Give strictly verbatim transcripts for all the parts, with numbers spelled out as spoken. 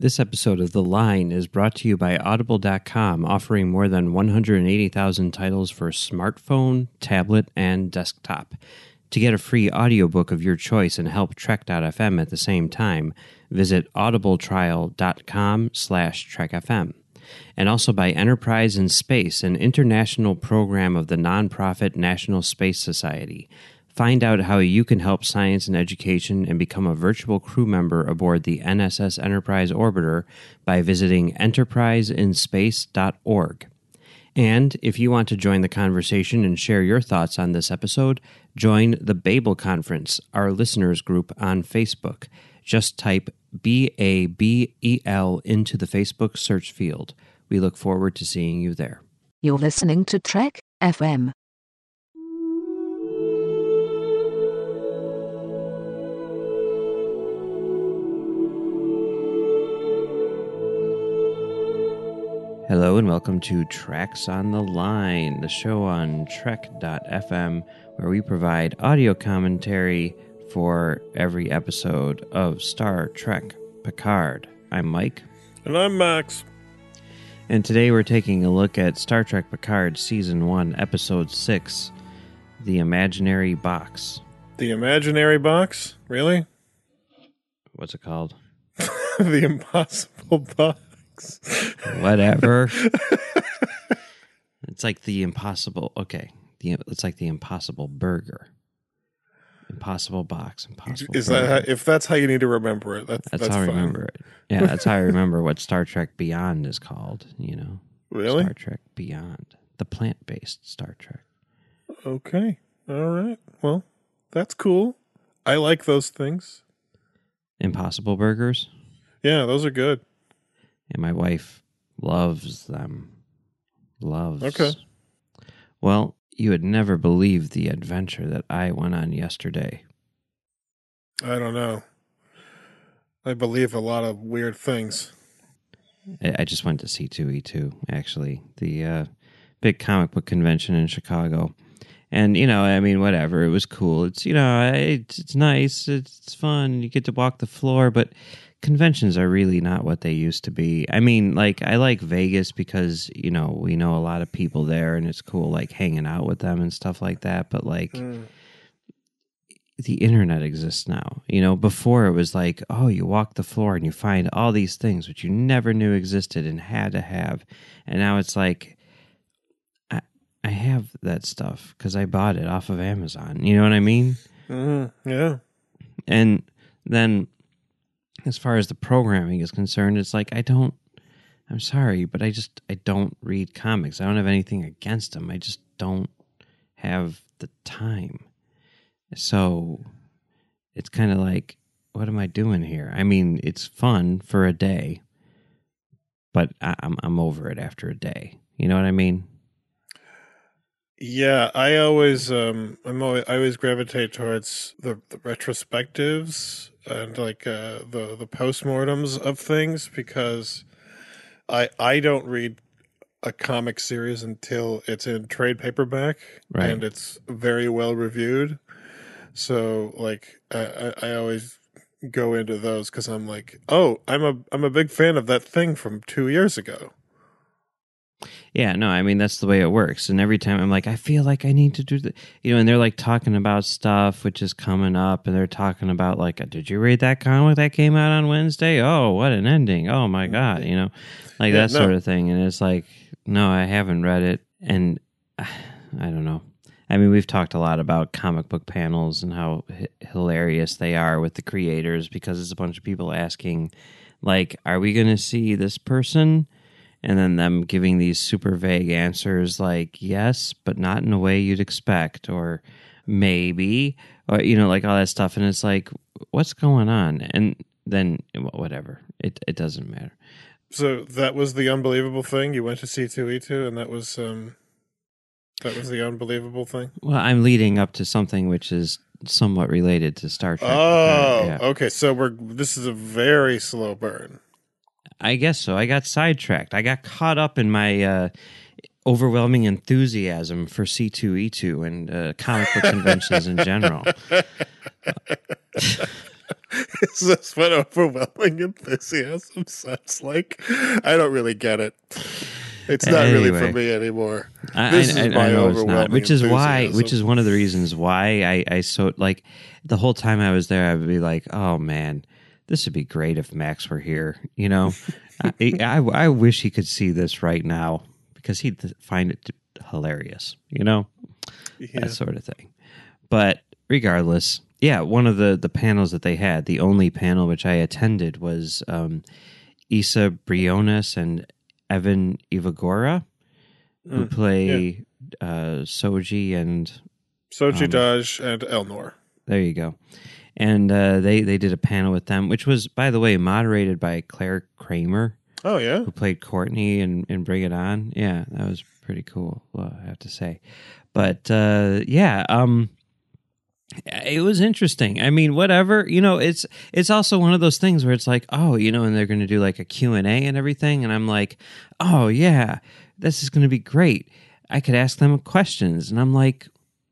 This episode of The Line is brought to you by Audible dot com, offering more than one hundred eighty thousand titles for smartphone, tablet, and desktop. To get a free audiobook of your choice and help Trek dot f m at the same time, visit audibletrial dot com slash trek f m. And also by Enterprise in Space, an international program of the nonprofit National Space Society. Find out how you can help science and education and become a virtual crew member aboard the N S S Enterprise Orbiter by visiting enterprise in space dot org. And if you want to join the conversation and share your thoughts on this episode, join the Babel Conference, our listeners group on Facebook. Just type B A B E L into the Facebook search field. We look forward to seeing you there. You're listening to Trek F M. Hello and welcome to Treks on the Line, the show on Trek dot f m, where we provide audio commentary for every episode of Star Trek Picard. I'm Mike. And I'm Max. And today we're taking a look at Star Trek Picard Season one, Episode six, The Imaginary Box. The Imaginary Box? Really? What's it called? The Impossible Box. Whatever. It's like the impossible. Okay, the it's like the Impossible Burger, Impossible Box, Impossible. Is burger. that how, if that's how you need to remember it? That's, That's, that's how I fine. remember it. Yeah, that's how I remember what Star Trek Beyond is called. You know, Really? Star Trek Beyond, the plant-based Star Trek. Okay. All right. Well, that's cool. I like those things. Impossible Burgers. Yeah, those are good. And my wife loves them. Loves. Okay. Well, you would never believe the adventure that I went on yesterday. I don't know. I believe a lot of weird things. I I just went to C two E two, actually, the uh, big comic book convention in Chicago. And, you know, I mean, whatever. It was cool. It's, you know, it's, it's nice. It's, it's fun. You get to walk the floor, but conventions are really not what they used to be. I mean, like, I like Vegas because, you know, we know a lot of people there and it's cool, like, hanging out with them and stuff like that. But, like, mm. the internet exists now. You know, before it was like, oh, you walk the floor and you find all these things which you never knew existed and had to have. And now it's like, I, I have that stuff because I bought it off of Amazon. You know what I mean? Mm-hmm. Yeah. And then, as far as the programming is concerned, it's like, I don't, I'm sorry, but I just, I don't read comics. I don't have anything against them. I just don't have the time. So it's kind of like, what am I doing here? I mean, it's fun for a day, but I, I'm I'm over it after a day. You know what I mean? Yeah, I always, um, I'm always, I always gravitate towards the, the retrospectives and like uh, the the postmortems of things because I I don't read a comic series until it's in trade paperback right. and it's very well reviewed. So like I, I always go into those because I'm like, oh, I'm a I'm a big fan of that thing from two years ago. Yeah, no, I mean, that's the way it works. And every time I'm like, I feel like I need to do the, you know, and they're like talking about stuff which is coming up, and they're talking about like, did you read that comic that came out on Wednesday? Oh, what an ending. Oh my God, you know, like yeah, that no. sort of thing. And it's like, no, I haven't read it. And I don't know. I mean, we've talked a lot about comic book panels and how h- hilarious they are with the creators because it's a bunch of people asking, like, are we going to see this person? And then them giving these super vague answers like, yes, but not in a way you'd expect, or maybe, or, you know, like all that stuff. And it's like, what's going on? And then whatever, it it doesn't matter. So that was the unbelievable thing. You went to C two E two and that was, um, that was the unbelievable thing. Well, I'm leading up to something which is somewhat related to Star Trek. Oh, uh, yeah. Okay. So we're, this is a very slow burn. I guess so. I got sidetracked. I got caught up in my uh, overwhelming enthusiasm for C two E two and uh, comic book conventions in general. Is this what overwhelming enthusiasm sounds like? I don't really get it. It's not Anyway, really for me anymore. I, This I, is my I know it's overwhelming not, which is why, enthusiasm. which is one of the reasons why I, I so like the whole time I was there, I would be like, oh man, this would be great if Max were here. You know, I, I, I wish he could see this right now because he'd find it hilarious. You know, Yeah. that sort of thing. But regardless, yeah, one of the the panels that they had, the only panel which I attended was um, Issa Briones and Evan Ivagora, who Mm, play yeah. uh, Soji and Soji um, Daj and Elnor. There you go. And uh, they they did a panel with them, which was, by the way, moderated by Claire Kramer. Oh yeah, who played Courtney in, in Bring It On. Yeah, that was pretty cool, well, I have to say. But uh, yeah, um, it was interesting. I mean, whatever, you know, it's it's also one of those things where it's like, oh, you know, and they're going to do like a Q and A and everything. And I'm like, oh, yeah, this is going to be great. I could ask them questions. And I'm like,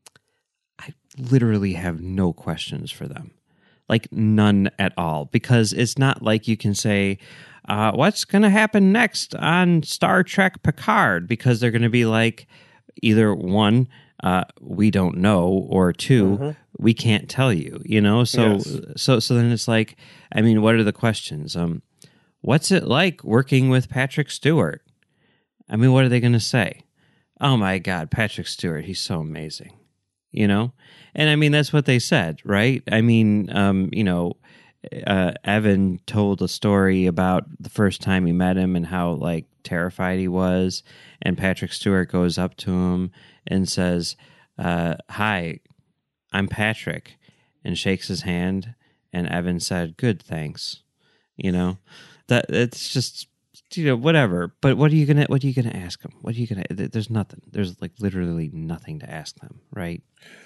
I literally have no questions for them. Like none at all. Because it's not like you can say, uh, what's going to happen next on Star Trek Picard? Because they're going to be like, either one, uh, we don't know, or two, mm-hmm. we can't tell you, you know? So, yes. so, so then it's like, I mean, what are the questions? Um, what's it like working with Patrick Stewart? I mean, what are they going to say? Oh my God, Patrick Stewart, he's so amazing, you know? And I mean, that's what they said, right? I mean, um, you know, uh, Evan told a story about the first time he met him and how like terrified he was. And Patrick Stewart goes up to him and says, uh, hi, I'm Patrick, and shakes his hand. And Evan said, good, thanks. You know, that it's just, you know, whatever. But what are you gonna, what are you gonna ask him? What are you gonna, there's nothing, there's like literally nothing to ask them. Right.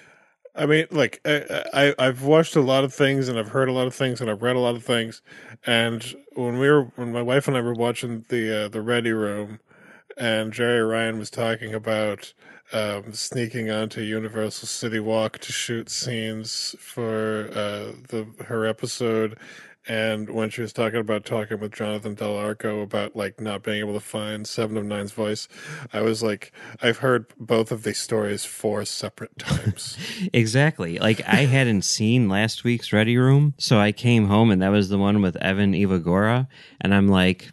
I mean, like, I, I, I've watched a lot of things and I've heard a lot of things and I've read a lot of things. And when we were, when my wife and I were watching the, uh, the Ready Room, and Jerry Ryan was talking about um, sneaking onto Universal City Walk to shoot scenes for uh, the her episode, and when she was talking about talking with Jonathan Del Arco about like not being able to find Seven of Nine's voice, I was like, I've heard both of these stories four separate times. Exactly. Like I hadn't seen last week's Ready Room, so I came home and that was the one with Evan Ivagora, and I'm like,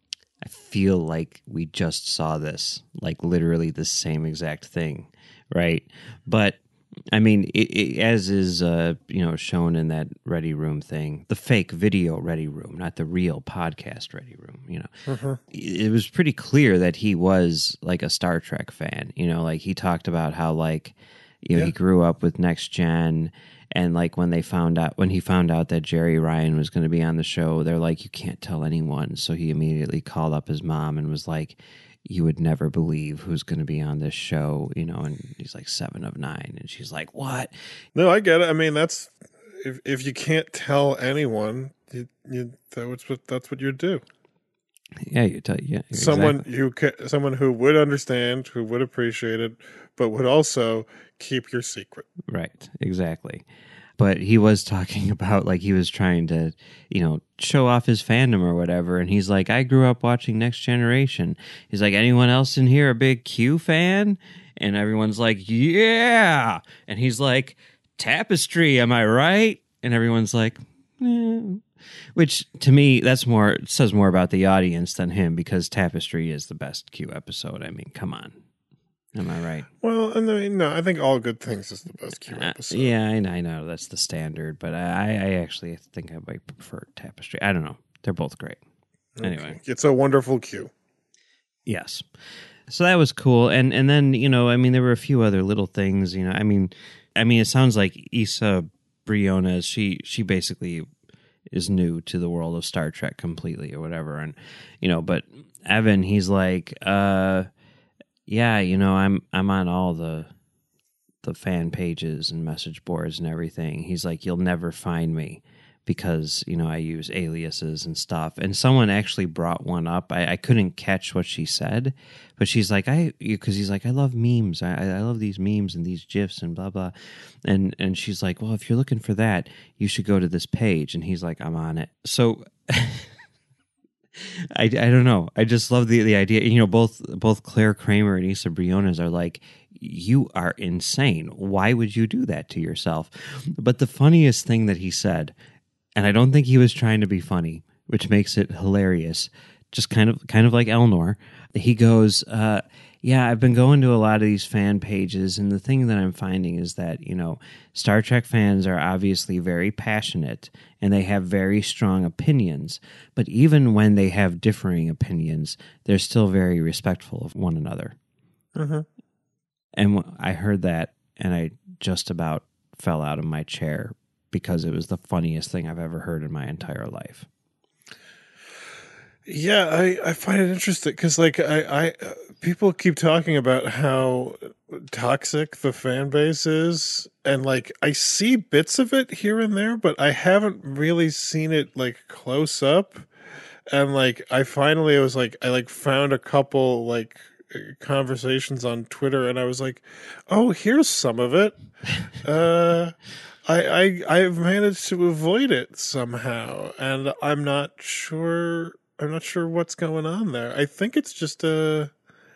I feel like we just saw this, like literally the same exact thing, right? But I mean, it, it, as is uh, you know shown in that Ready Room thing, the fake video Ready Room, not the real podcast Ready Room. You know, uh-huh. It was pretty clear that he was like a Star Trek fan. You know, like he talked about how like you know yeah. he grew up with Next Gen. And like when they found out, when he found out that Jerry Ryan was going to be on the show, they're like, you can't tell anyone. So he immediately called up his mom and was like, you would never believe who's going to be on this show, you know, and he's like seven of nine. And she's like, what? No, I get it. I mean, that's, if if you can't tell anyone, you, you, that's what, that's what you do. Yeah, you tell yeah. Someone exactly. who ca- someone who would understand, who would appreciate it, but would also keep your secret. Right, exactly. But he was talking about like he was trying to, you know, show off his fandom or whatever. And he's like, I grew up watching Next Generation. He's like, anyone else in here a big Q fan? And everyone's like, yeah. And he's like, Tapestry, am I right? And everyone's like, eh. Which to me, that's more says more about the audience than him, because Tapestry is the best Q episode. I mean, come on. Am I right? Well, I mean, no, I think All Good Things is the best Q episode. Uh, yeah, I know, I know that's the standard, but I, I actually think I might prefer Tapestry. I don't know. They're both great. Okay. Anyway. It's a wonderful Q. Yes. So that was cool. And and then, you know, I mean, there were a few other little things, you know. I mean, I mean, it sounds like Issa Briones, she she basically is new to the world of Star Trek completely or whatever. And, you know, but Evan, he's like, uh, yeah, you know, I'm I'm on all the the fan pages and message boards and everything. He's like, you'll never find me, because, you know, I use aliases and stuff. And someone actually brought one up. I, I couldn't catch what she said, but she's like, I, because he's like, I love memes. I, I love these memes and these GIFs and blah, blah. And, and she's like, well, if you're looking for that, you should go to this page. And he's like, I'm on it. So I, I don't know. I just love the, the idea. You know, both, both Claire Kramer and Issa Briones are like, you are insane. Why would you do that to yourself? But the funniest thing that he said, and I don't think he was trying to be funny, which makes it hilarious, just kind of kind of like Elnor. He goes, uh, yeah, I've been going to a lot of these fan pages, and the thing that I'm finding is that, you know, Star Trek fans are obviously very passionate, and they have very strong opinions. But even when they have differing opinions, they're still very respectful of one another. Mm-hmm. And I heard that, and I just about fell out of my chair, because it was the funniest thing I've ever heard in my entire life. Yeah, I, I find it interesting because, like, I, I uh, people keep talking about how toxic the fan base is, and like I see bits of it here and there, but I haven't really seen it like close up. And like, I finally I was like, I like found a couple like conversations on Twitter, and I was like, oh, here's some of it. uh. I, I I've managed to avoid it somehow, and I'm not sure. I'm not sure what's going on there. I think it's just a.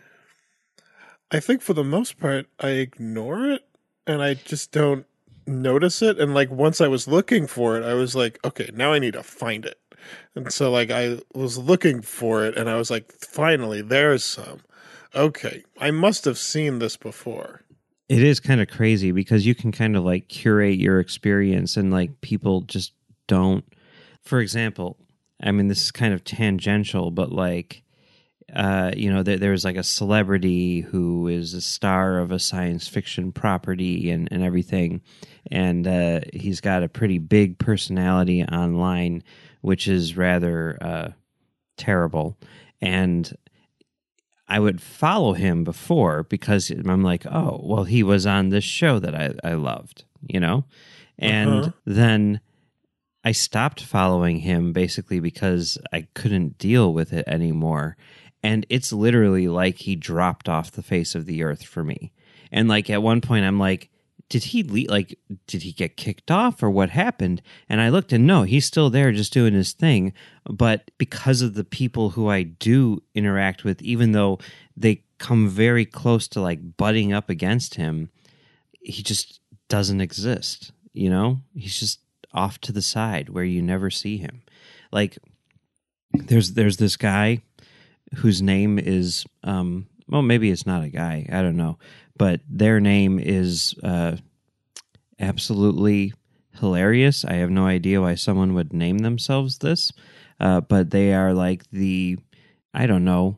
I think for the most part, I ignore it, and I just don't notice it. And like once I was looking for it, I was like, okay, now I need to find it. And so like I was looking for it, and I was like, finally, there's some. Okay, I must have seen this before. It is kind of crazy because you can kind of like curate your experience, and like people just don't. For example, I mean, this is kind of tangential, but like, uh, you know, there, there's like a celebrity who is a star of a science fiction property and, and everything. And uh, he's got a pretty big personality online, which is rather uh, terrible. And I would follow him before because I'm like, oh, well, he was on this show that I, I loved, you know? And Uh-huh. then I stopped following him basically because I couldn't deal with it anymore. And it's literally like he dropped off the face of the earth for me. And like at one point I'm like, did he leave, like, did he get kicked off or what happened? And I looked and no, he's still there just doing his thing. But because of the people who I do interact with, even though they come very close to like butting up against him, he just doesn't exist. You know, he's just off to the side where you never see him. Like there's, there's this guy whose name is, um, well, maybe it's not a guy. I don't know. But their name is uh, absolutely hilarious. I have no idea why someone would name themselves this. Uh, but they are like the, I don't know,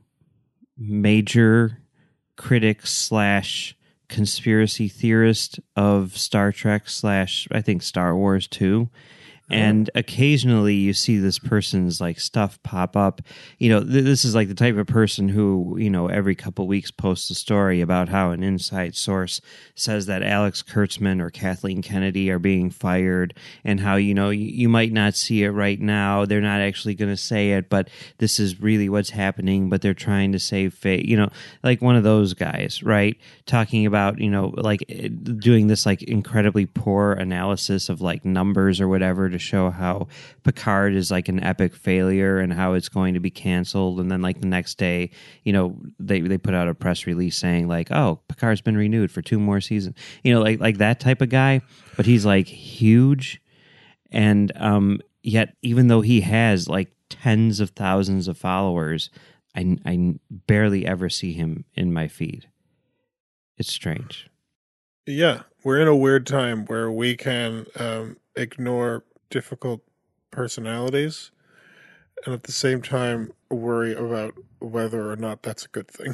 major critic slash conspiracy theorist of Star Trek slash, I think, Star Wars too. And occasionally you see this person's like stuff pop up. You know, th- this is like the type of person who, you know, every couple weeks posts a story about how an inside source says that Alex Kurtzman or Kathleen Kennedy are being fired, and how, you know, you, you might not see it right now. They're not actually going to say it, but this is really what's happening, but they're trying to save face. You know, like one of those guys, right? Talking about, you know, like doing this like incredibly poor analysis of like numbers or whatever to show how Picard is like an epic failure and how it's going to be canceled. And then like the next day, you know, they, they put out a press release saying like, oh, Picard's been renewed for two more seasons, you know, like, like that type of guy, but he's like huge. And, um, yet even though he has like tens of thousands of followers, I, I barely ever see him in my feed. It's strange. Yeah, we're in a weird time where we can um, ignore difficult personalities and at the same time worry about whether or not that's a good thing.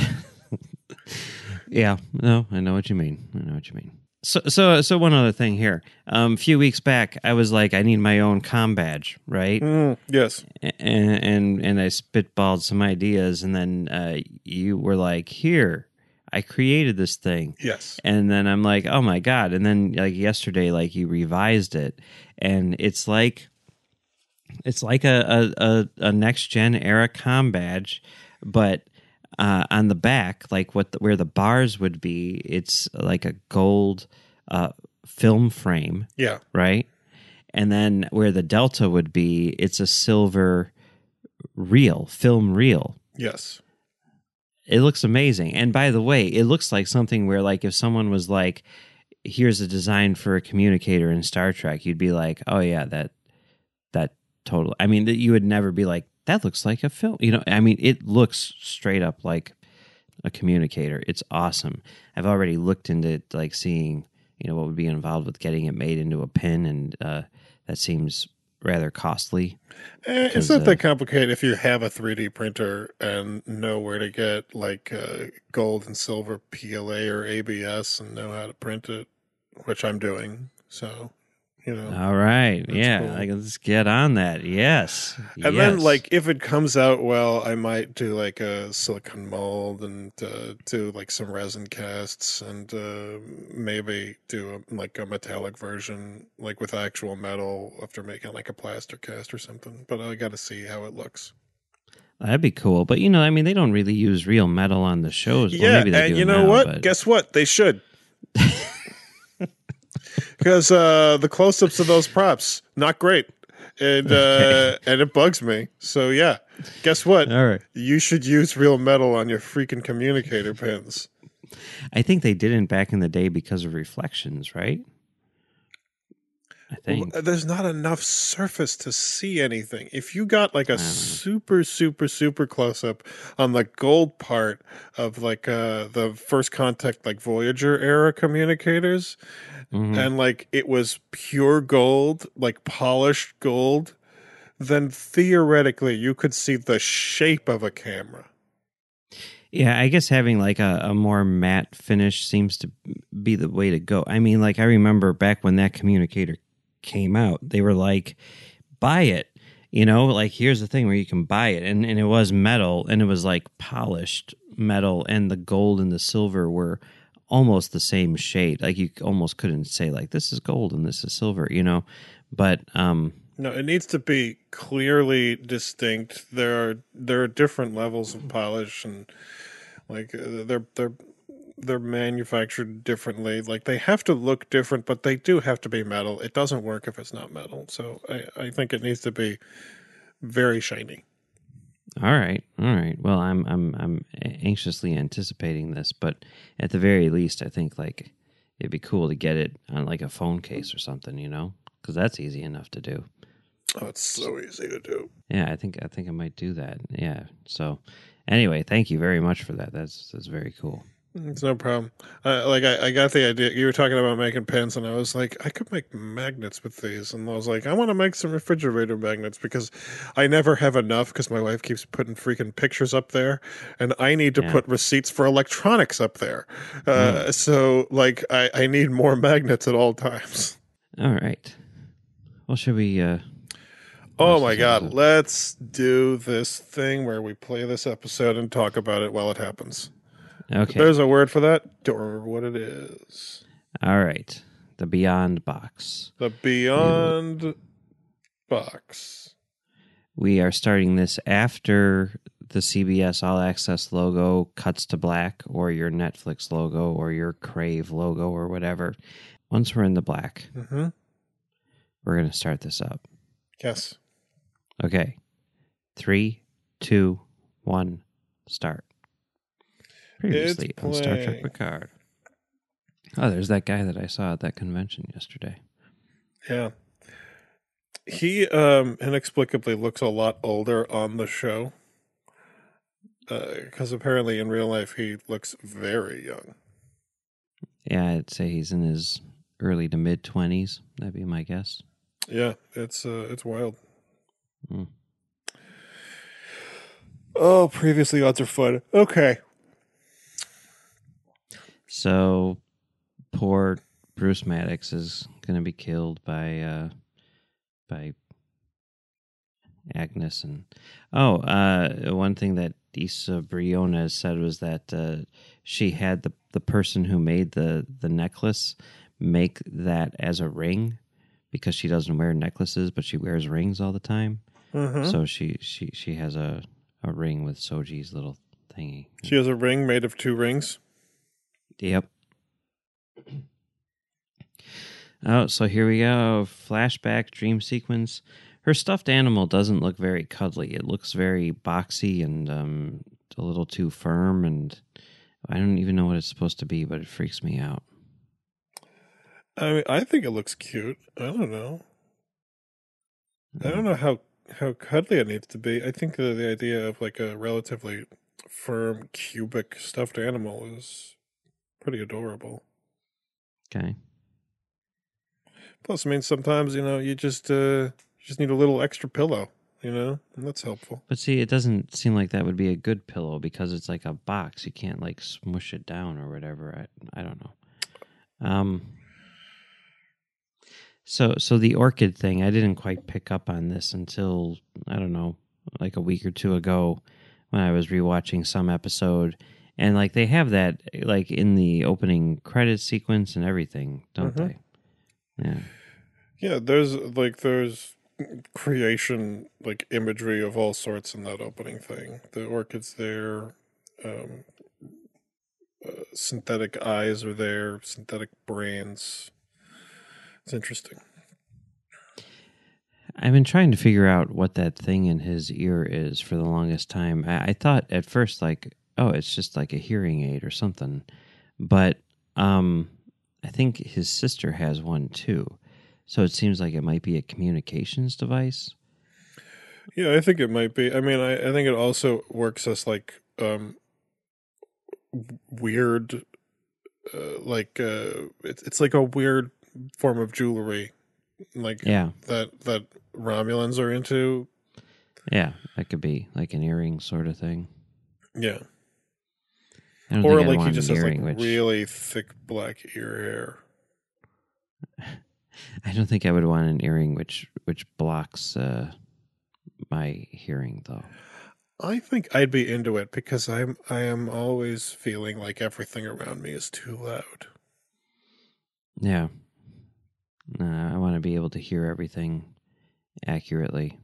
Yeah, no, I know what you mean. I know what you mean. So, so, so one other thing here. Um, a few weeks back, I was like, I need my own comm badge, right? Mm, yes. And and and I spitballed some ideas, and then uh, you were like, "Here, I created this thing. Yes. And then I'm like, oh my God. And then like yesterday, like you revised it, and it's like it's like a a, a, a next gen era comm badge, but uh, on the back, like what the, where the bars would be, it's like a gold uh, film frame. Yeah. Right. And then where the delta would be, it's a silver reel, film reel. Yes. It looks amazing. And by the way, it looks like something where, like, if someone was like, here's a design for a communicator in Star Trek, you'd be like, oh, yeah, that, that totally. I mean, you would never be like, that looks like a film. You know, I mean, it looks straight up like a communicator. It's awesome. I've already looked into, like, seeing, you know, what would be involved with getting it made into a pin, and uh, that seems rather costly. Eh, it's not uh, that complicated if you have a three D printer and know where to get like uh, gold and silver P L A or A B S and know how to print it, which I'm doing. So, you know. All right. Yeah. Cool. Like, let's get on that. Yes. And yes. then, like, if it comes out well, I might do like a silicone mold and uh, do like some resin casts and uh, maybe do a, like a metallic version, like with actual metal after making like a plaster cast or something. But I got to see how it looks. That'd be cool. But, you know, I mean, they don't really use real metal on the shows. Yeah. Well, maybe they and do you know now, what? But... Guess what? They should. Because uh, the close-ups of those props, not great. And okay. uh, and it bugs me. So, yeah. Guess what? All right. You should use real metal on your freaking communicator pins. I think they didn't back in the day because of reflections, right? I think. Well, there's not enough surface to see anything. If you got like a super, super, super close-up on the gold part of like uh, the first contact, like Voyager era communicators, mm-hmm. and like it was pure gold, like polished gold, then theoretically you could see the shape of a camera. Yeah, I guess having like a, a more matte finish seems to be the way to go. I mean, like I remember back when that communicator came out, they were like, buy it. You know, like here's the thing where you can buy it. And, and it was metal, and it was like polished metal, and the gold and the silver were almost the same shade. Like you almost couldn't say like this is gold and this is silver, you know. But um no, it needs to be clearly distinct. There are there are different levels of polish, and like they're they're they're manufactured differently. Like they have to look different, but they do have to be metal. It doesn't work if it's not metal. So I, I think it needs to be very shiny. All right, all right. Well, I'm I'm I'm anxiously anticipating this, but at the very least, I think like it'd be cool to get it on like a phone case or something, you know, because that's easy enough to do. Oh, it's so easy to do. Yeah, I think I think I might do that. Yeah. So, anyway, thank you very much for that. That's that's very cool. It's no problem. Uh, like I, I got the idea. You were talking about making pins, and I was like, I could make magnets with these. And I was like, I want to make some refrigerator magnets because I never have enough because my wife keeps putting freaking pictures up there, and I need to yeah. put receipts for electronics up there. Uh, mm. So, like, I, I need more magnets at all times. All right. Well, should we? Uh, oh my God! Episode? Let's do this thing where we play this episode and talk about it while it happens. Okay. If there's a word for that. Don't remember what it is. All right. The Beyond Box. The Beyond we, Box. We are starting this after the C B S All Access logo cuts to black, or your Netflix logo, or your Crave logo, or whatever. Once we're in the black, mm-hmm. we're going to start this up. Yes. Okay. Three, two, one, start. Previously on Star Trek Picard. Oh, there's that guy that I saw at that convention yesterday. Yeah. He um, inexplicably looks a lot older on the show. Because uh, apparently in real life he looks very young. Yeah, I'd say he's in his early to mid-twenties. That'd be my guess. Yeah, it's uh, it's wild. Mm. Oh, previously odds are fun. Okay. So, poor Bruce Maddox is going to be killed by uh, by Agnes, and oh, uh, one thing that Disa Briones said was that uh, she had the, the person who made the, the necklace make that as a ring because she doesn't wear necklaces, but she wears rings all the time. Mm-hmm. So she, she, she has a, a ring with Soji's little thingy. She has a ring made of two rings? Yep. Oh, so here we go. Flashback dream sequence. Her stuffed animal doesn't look very cuddly. It looks very boxy and um, a little too firm, and I don't even know what it's supposed to be, but it freaks me out. I mean, I think it looks cute. I don't know. I don't know how, how cuddly it needs to be. I think the, the idea of like a relatively firm, cubic stuffed animal is pretty adorable. Okay. Plus, I mean, sometimes, you know, you just uh, you just need a little extra pillow, you know, and that's helpful. But see, it doesn't seem like that would be a good pillow because it's like a box. You can't like smush it down or whatever. I I don't know. Um. So so the orchid thing, I didn't quite pick up on this until I don't know, like a week or two ago when I was rewatching some episode, and like they have that like in the opening credit sequence and everything, don't Mhm. they? Yeah. Yeah, there's like there's creation like imagery of all sorts in that opening thing. The orchids there, um, uh, synthetic eyes are there, synthetic brains. It's interesting. I've been trying to figure out what that thing in his ear is for the longest time. I, I thought at first like, oh, it's just like a hearing aid or something, but um, I think his sister has one too. So it seems like it might be a communications device. Yeah, I think it might be. I mean, I, I think it also works as like um, weird, uh, like uh, it's it's like a weird form of jewelry, like Yeah, that that Romulans are into. yeah, that could be like an earring sort of thing. Yeah, I don't or think I'd like he want just an has like earring, which really thick black ear hair. I don't think I would want an earring which which blocks uh, my hearing though. I think I'd be into it because I'm I am always feeling like everything around me is too loud. Yeah. Uh, I want to be able to hear everything accurately.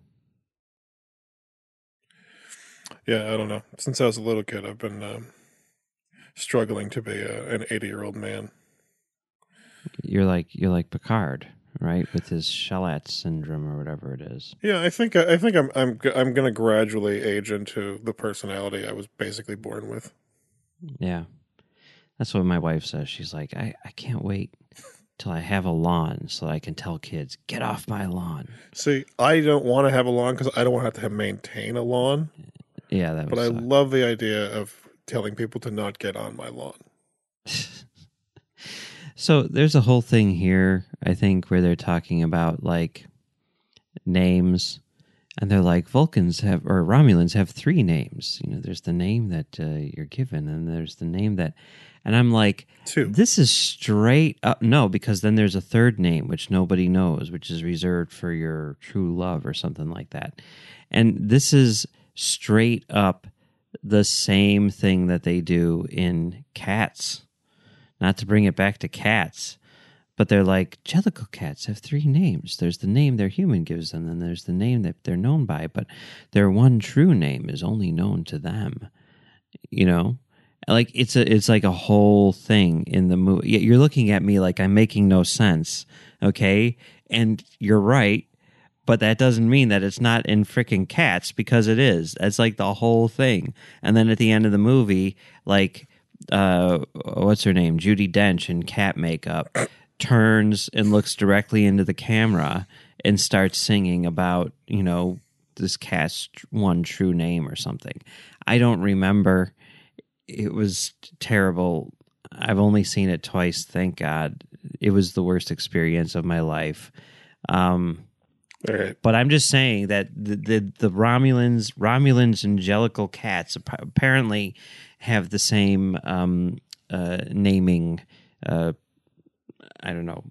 Yeah, I don't know. Since I was a little kid, I've been um, struggling to be a, an eighty-year-old man. You're like you're like Picard, right? With his Chalat syndrome or whatever it is. Yeah, I think I think I'm I'm I'm going to gradually age into the personality I was basically born with. Yeah. That's what my wife says. She's like, I, I can't wait till I have a lawn so I can tell kids, get off my lawn. See, I don't want to have a lawn because I don't want to have to have maintain a lawn. Yeah, that But would I suck. love the idea of telling people to not get on my lawn. So there's a whole thing here, I think, where they're talking about like names, and they're like Vulcans have or Romulans have three names. You know, there's the name that uh, you're given, and there's the name that, and I'm like, Two. this is straight up no, because then there's a third name which nobody knows, which is reserved for your true love or something like that, and this is straight up the same thing that they do in Cats. Not to bring it back to cats, but they're like, Jellicle cats have three names. There's the name their human gives them, and there's the name that they're known by, but their one true name is only known to them. You know? Like, it's a, it's like a whole thing in the movie. You're looking at me like I'm making no sense, okay? And you're right, but that doesn't mean that it's not in frickin' Cats, because it is. That's like the whole thing. And then at the end of the movie, like... Uh, what's her name? Judi Dench in cat makeup turns and looks directly into the camera and starts singing about, you know, this cat's one true name or something. I don't remember. It was terrible. I've only seen it twice. Thank God. It was the worst experience of my life. Um, All right. But I'm just saying that the the, the Romulans, Romulans and Jellicle cats apparently have the same um, uh, naming, uh, I don't know,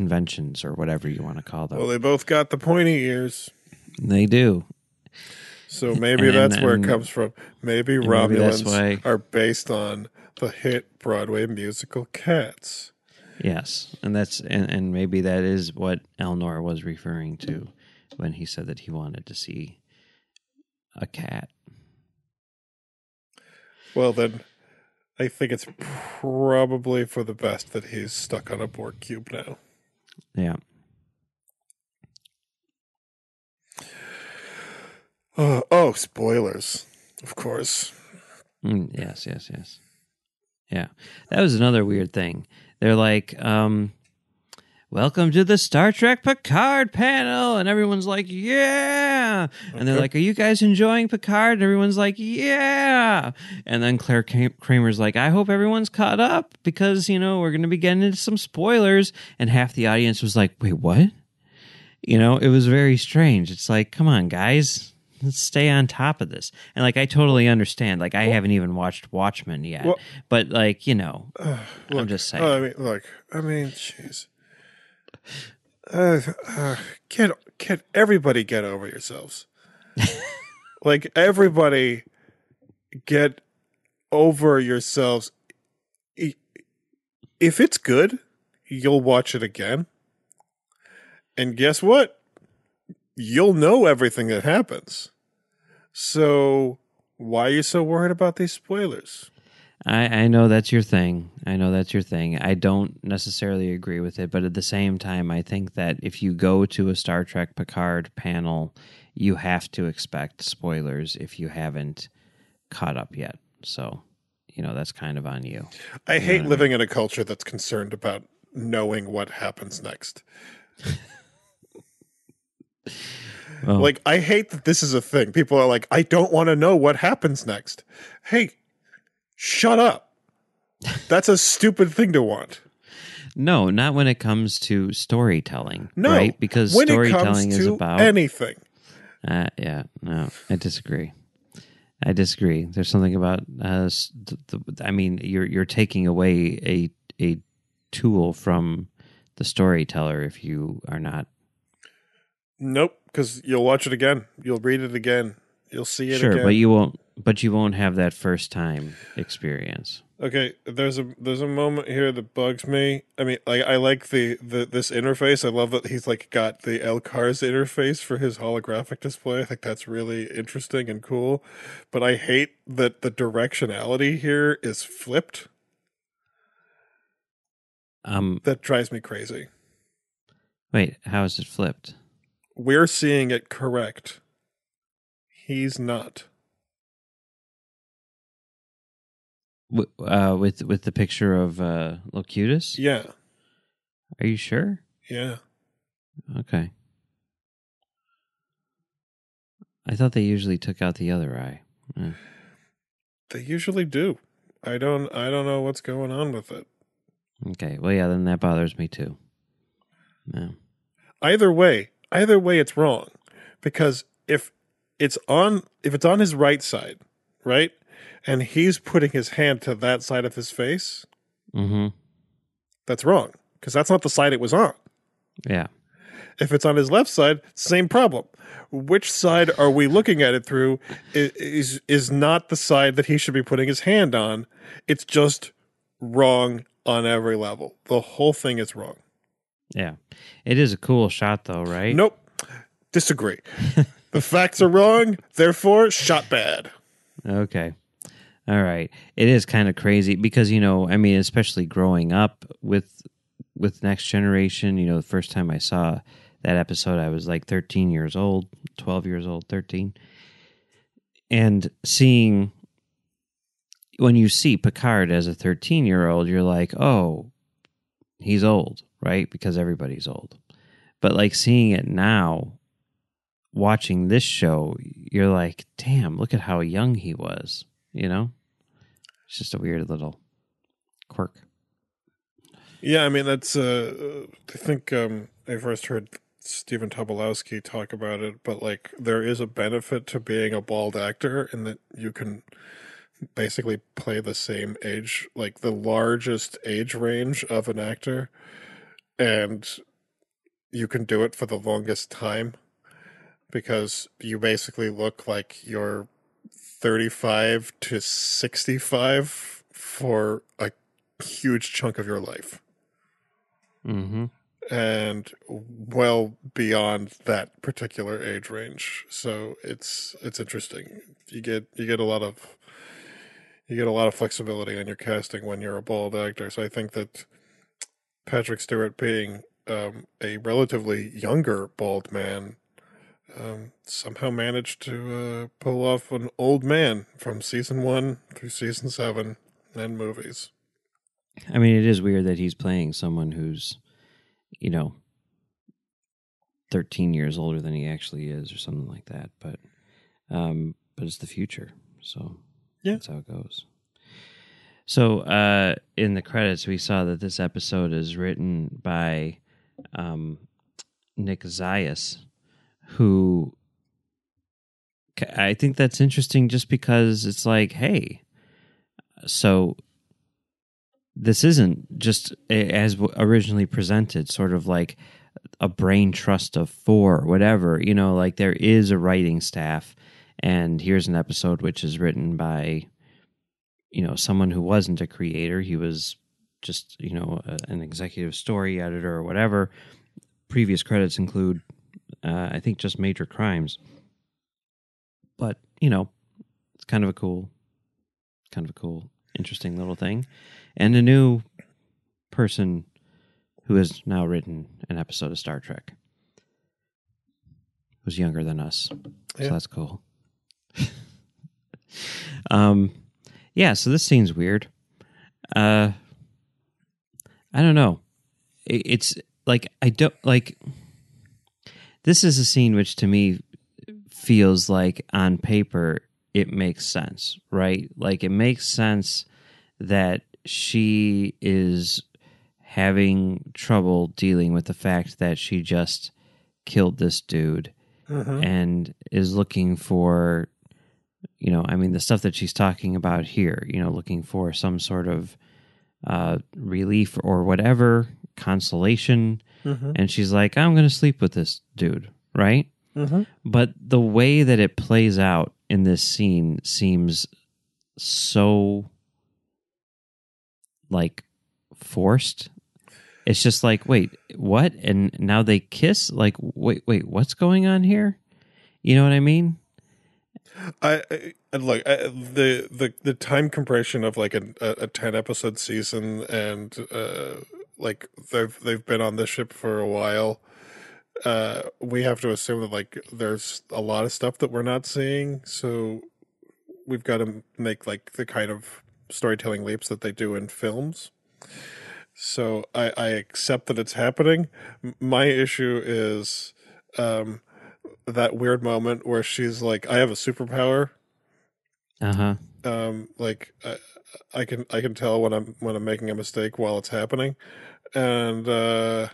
conventions or whatever you want to call them. Well, they both got the pointy ears. They do. So maybe And- that's and- where it comes from. Maybe and maybe that's Romulans why- are based on the hit Broadway musical Cats. Yes, and that's and, and maybe that is what Elnor was referring to when he said that he wanted to see a cat. Well, then I think it's probably for the best that he's stuck on a Borg cube now. Yeah. Uh, oh, spoilers, of course. Mm, yes, yes, yes. Yeah. That was another weird thing. They're like, um, welcome to the Star Trek Picard panel. And everyone's like, yeah. And they're Okay. like, are you guys enjoying Picard? And everyone's like, yeah. And then Claire Kramer's like, I hope everyone's caught up because, you know, we're going to be getting into some spoilers. And half the audience was like, wait, what? You know, it was very strange. It's like, come on, guys. Let's stay on top of this. And like, I totally understand. Like, I haven't even watched Watchmen yet. Well- but like, you know, Uh, I'm look, just saying. I mean, look. I mean, jeez. Uh, uh, get get everybody get over yourselves. Like everybody, get over yourselves. I- If it's good, you'll watch it again. And guess what? You'll know everything that happens. So why are you so worried about these spoilers? I, I know that's your thing. I know that's your thing. I don't necessarily agree with it, but at the same time, I think that if you go to a Star Trek Picard panel, you have to expect spoilers if you haven't caught up yet. So, you know, that's kind of on you. I You know hate what I living in a culture that's concerned about knowing what happens next. Well, Like, I hate that this is a thing. People are like, I don't want to know what happens next. Hey, shut up. That's a stupid thing to want. no, not when it comes to storytelling, No, right? Because when storytelling it comes is to about anything. Uh, yeah, no, I disagree. I disagree. There's something about uh, s- the, the, I mean, you're you're taking away a a tool from the storyteller if you are not Nope, because you'll watch it again. You'll read it again. You'll see it sure, again. but you won't. But you won't have that first time experience. Okay, there's a there's a moment here that bugs me. I mean, like I like the, the this interface. I love that he's like got the L CARS interface for his holographic display. I think that's really interesting and cool. But I hate that the directionality here is flipped. Um, That drives me crazy. wait, how is it flipped? We're seeing it correct. He's not. W- uh, with with the picture of uh, Locutus? Yeah, Are you sure? yeah. Okay. I thought they usually took out the other eye. Eh. They usually do. I don't I don't know what's going on with it. Okay. Well, yeah, then that bothers me too. No. Either way, either way it's wrong. Because if it's on if it's on his right side, right? And he's putting his hand to that side of his face, Mm-hmm. that's wrong. Because that's not the side it was on. Yeah. If it's on his left side, same problem. Which side are we looking at it through i- is is not the side that he should be putting his hand on. It's just wrong on every level. The whole thing is wrong. Yeah. It is a cool shot, though, right? Nope. Disagree. The facts are wrong, therefore shot bad. Okay. All right. It is kind of crazy because, you know, I mean, especially growing up with with Next Generation, you know, the first time I saw that episode, I was like thirteen years old, twelve years old, thirteen. And seeing, when you see Picard as a thirteen-year-old, you're like, oh, he's old, right? Because everybody's old. But like seeing it now, watching this show, you're like, damn, look at how young he was, you know? It's just a weird little quirk. Yeah, I mean that's. Uh, I think um, I first heard Stephen Tobolowsky talk about it, but like there is a benefit to being a bald actor in that you can basically play the same age, like the largest age range of an actor, and you can do it for the longest time. because you basically look like you're thirty-five to sixty-five for a huge chunk of your life. Mm-hmm. And well beyond that particular age range. So it's it's interesting. You get you get a lot of you get a lot of flexibility in your casting when you're a bald actor. So I think that Patrick Stewart being um, a relatively younger bald man um, somehow managed to uh, pull off an old man from season one through season seven and movies. I mean, it is weird that he's playing someone who's, you know, thirteen years older than he actually is, or something like that. But, um, but it's the future, so yeah, that's how it goes. So, uh, in the credits, we saw that this episode is written by um, Nick Zayas, who I think that's interesting, just because it's like, hey, so this isn't just as originally presented, sort of like a brain trust of four, or whatever, you know, like there is a writing staff, and here's an episode which is written by, you know, someone who wasn't a creator. He was just, you know, a, an executive story editor or whatever. Previous credits include, uh, I think, just Major Crimes. But, you know, it's kind of a cool, kind of a cool, interesting little thing. And a new person who has now written an episode of Star Trek, who's younger than us. Yeah. So that's cool. um, yeah, so this scene's weird. Uh, I don't know. It, it's like, I don't, like, this is a scene which to me feels like on paper it makes sense, right? Like, it makes sense that she is having trouble dealing with the fact that she just killed this dude mm-hmm. and is looking for, you know, I mean, the stuff that she's talking about here, you know, looking for some sort of uh, relief or whatever, consolation. Mm-hmm. And she's like, I'm going to sleep with this dude, right? Mm-hmm. But the way that it plays out in this scene seems so, like, forced. It's just like, wait, what? And now they kiss? Like, wait, wait, what's going on here? You know what I mean? I, I like I, the the the time compression of like a a ten episode season, and uh, like they've they've been on this ship for a while. Uh, we have to assume that like there's a lot of stuff that we're not seeing, so we've got to make like the kind of storytelling leaps that they do in films. So I, I accept that it's happening. My issue is um, that weird moment where she's like, "I have a superpower." Uh huh. Um, like I, I can I can tell when I'm when I'm making a mistake while it's happening, and uh,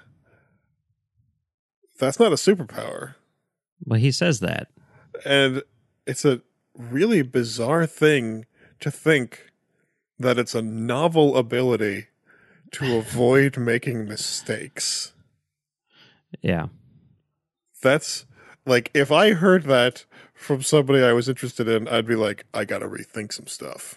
that's not a superpower. Well, he says that, and it's a really bizarre thing to think that it's a novel ability to avoid making mistakes. Yeah. That's like, if I heard that from somebody I was interested in, I'd be like, I gotta rethink some stuff.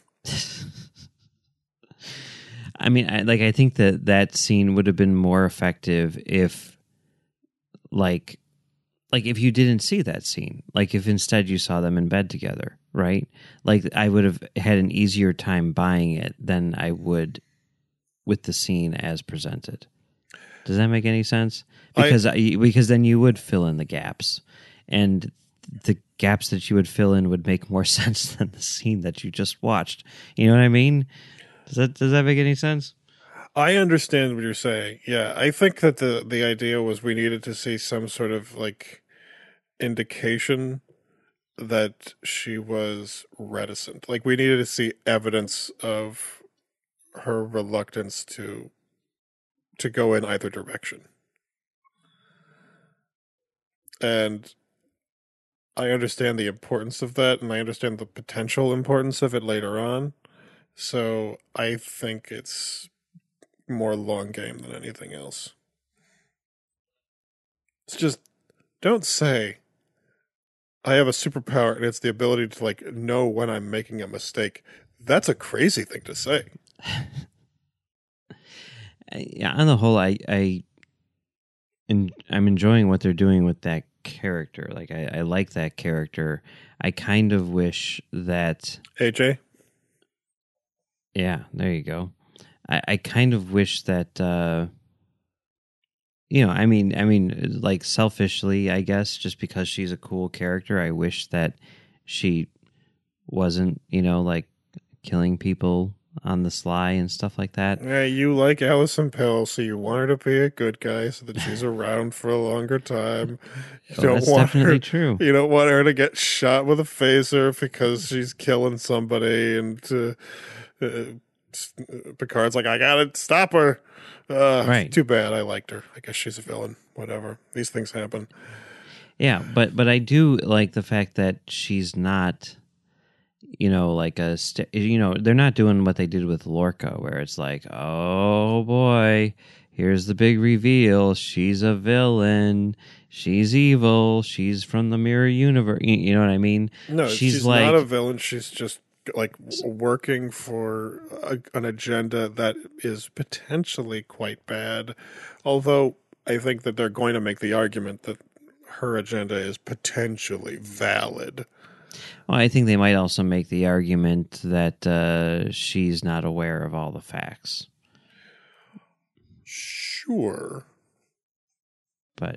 I mean, I, like, I think that that scene would have been more effective if, like, like if you didn't see that scene, like if instead you saw them in bed together, right? Like, I would have had an easier time buying it than I would with the scene as presented. Does that make any sense? Because I, because then you would fill in the gaps, and the gaps that you would fill in would make more sense than the scene that you just watched. You know what I mean? Does that does that make any sense? I understand what you're saying. Yeah, I think that the the idea was we needed to see some sort of like indication that she was reticent. Like, we needed to see evidence of her reluctance to to go in either direction. And I understand the importance of that, and I understand the potential importance of it later on. So I think it's more long game than anything else. It's just, don't say I have a superpower, and it's the ability to like know when I'm making a mistake. That's a crazy thing to say. Yeah, on the whole, I I and I'm enjoying what they're doing with that character. Like I, I like that character. I kind of wish that A J? Yeah, there you go. I, I kind of wish that uh you know, I mean I mean like selfishly, I guess, just because she's a cool character, I wish that she wasn't, you know, like killing people on the sly and stuff like that. Yeah, you like Allison Pill, so you want her to be a good guy so that she's around for a longer time. You Oh, don't that's want definitely her, true. You don't want her to get shot with a phaser because she's killing somebody, and uh, uh, Picard's like, I gotta stop her. Uh, Right. Too bad. I liked her. I guess she's a villain. Whatever. These things happen. Yeah, but but I do like the fact that she's not, you know, like a, st- you know, they're not doing what they did with Lorca, where it's like, oh boy, here's the big reveal. She's a villain. She's evil. She's from the mirror universe. You, you know what I mean? No, she's, she's like, not a villain. She's just like working for a, an agenda that is potentially quite bad. Although I think that they're going to make the argument that her agenda is potentially valid. well, I think they might also make the argument that uh, she's not aware of all the facts. Sure. But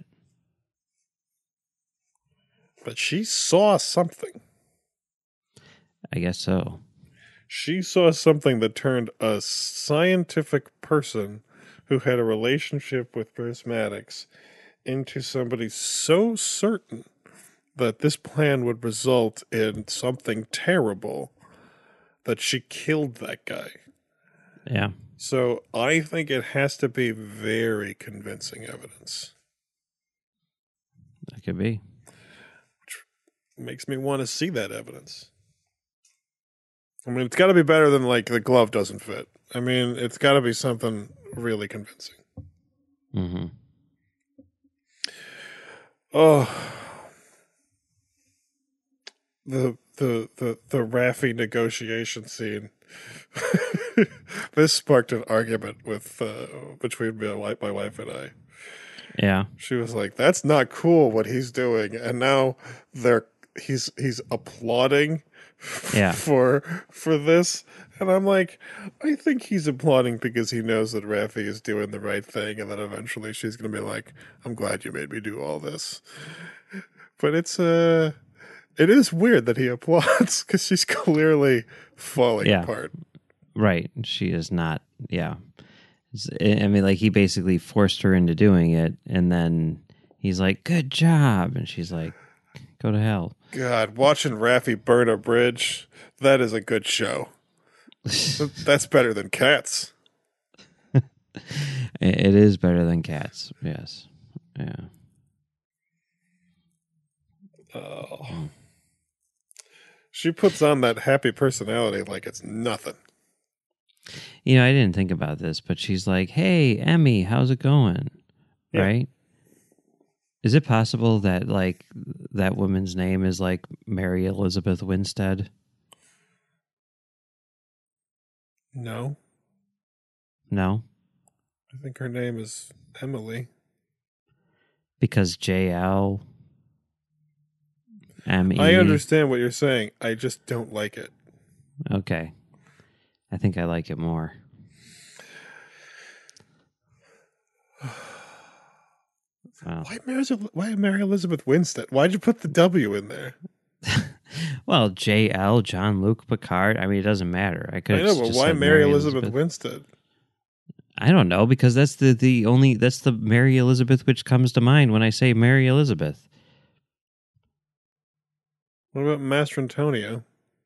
But she saw something. I guess so. She saw something that turned a scientific person who had a relationship with Bruce Maddox into somebody so certain that this plan would result in something terrible that she killed that guy. Yeah. So I think it has to be very convincing evidence. That could be. Which makes me want to see that evidence. I mean, it's got to be better than, like, the glove doesn't fit. I mean, it's got to be something really convincing. Mm-hmm. Oh, the the the the Raffi negotiation scene. This sparked an argument with uh, between my wife, my wife and I. Yeah. She was like, "That's not cool what he's doing," and now they're he's he's applauding. Yeah. for for this, and I'm like, I think he's applauding because he knows that Raffi is doing the right thing, and then eventually she's gonna be like, I'm glad you made me do all this. But it's uh it is weird that he applauds because she's clearly falling Yeah. apart. Right. She is not. Yeah. It's- I mean, like, he basically forced her into doing it, and then he's like, good job. And she's like, go to hell. God, watching Raffi burn a bridge, that is a good show. That's better than Cats. It is better than Cats. Yes. Yeah. Oh. She puts on that happy personality like it's nothing. You know, I didn't think about this, but she's like, hey, Emmy, how's it going? Yeah. Right? Is it possible that, like, that woman's name is, like, Mary Elizabeth Winstead? No. No? I think her name is Emily. Because J L M E. I understand what you're saying. I just don't like it. Okay. I think I like it more. Wow. Why Mary, why Mary Elizabeth Winstead? Why'd you put the W in there? Well, J L, John Luke Picard. I mean, it doesn't matter. I could. I know, but why Mary Elizabeth Winstead? I don't know, because that's the, the only that's the Mary Elizabeth which comes to mind when I say Mary Elizabeth. What about Master Antonio?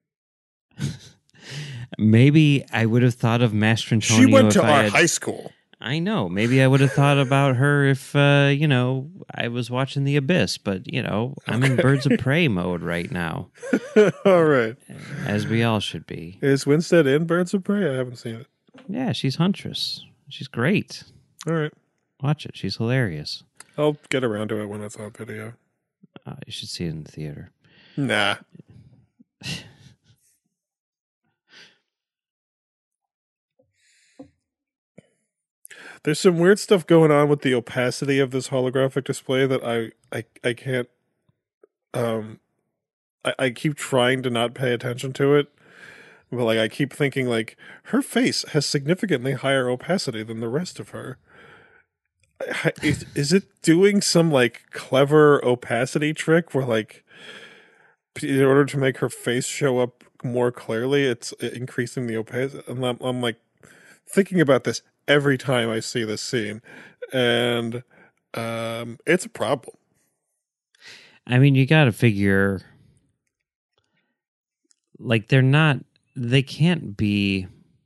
Maybe I would have thought of Master Antonio. She went to if I our had, high school. I know. Maybe I would have thought about her if, uh, you know, I was watching The Abyss. But, you know, I'm in Birds of Prey mode right now. All right. As we all should be. Is Winstead in Birds of Prey? I haven't seen it. Yeah, she's Huntress. She's great. All right. Watch it. She's hilarious. I'll get around to it when it's on video. Uh, you should see it in the theater. Nah. There's some weird stuff going on with the opacity of this holographic display that I I, I can't um I, I keep trying to not pay attention to it. But like I keep thinking like her face has significantly higher opacity than the rest of her. Is, is it doing some like clever opacity trick where like in order to make her face show up more clearly, it's increasing the opacity? And I'm, I'm like thinking about this every time I see this scene, and um, it's a problem. I mean, you got to figure, like, they're not, they can't be.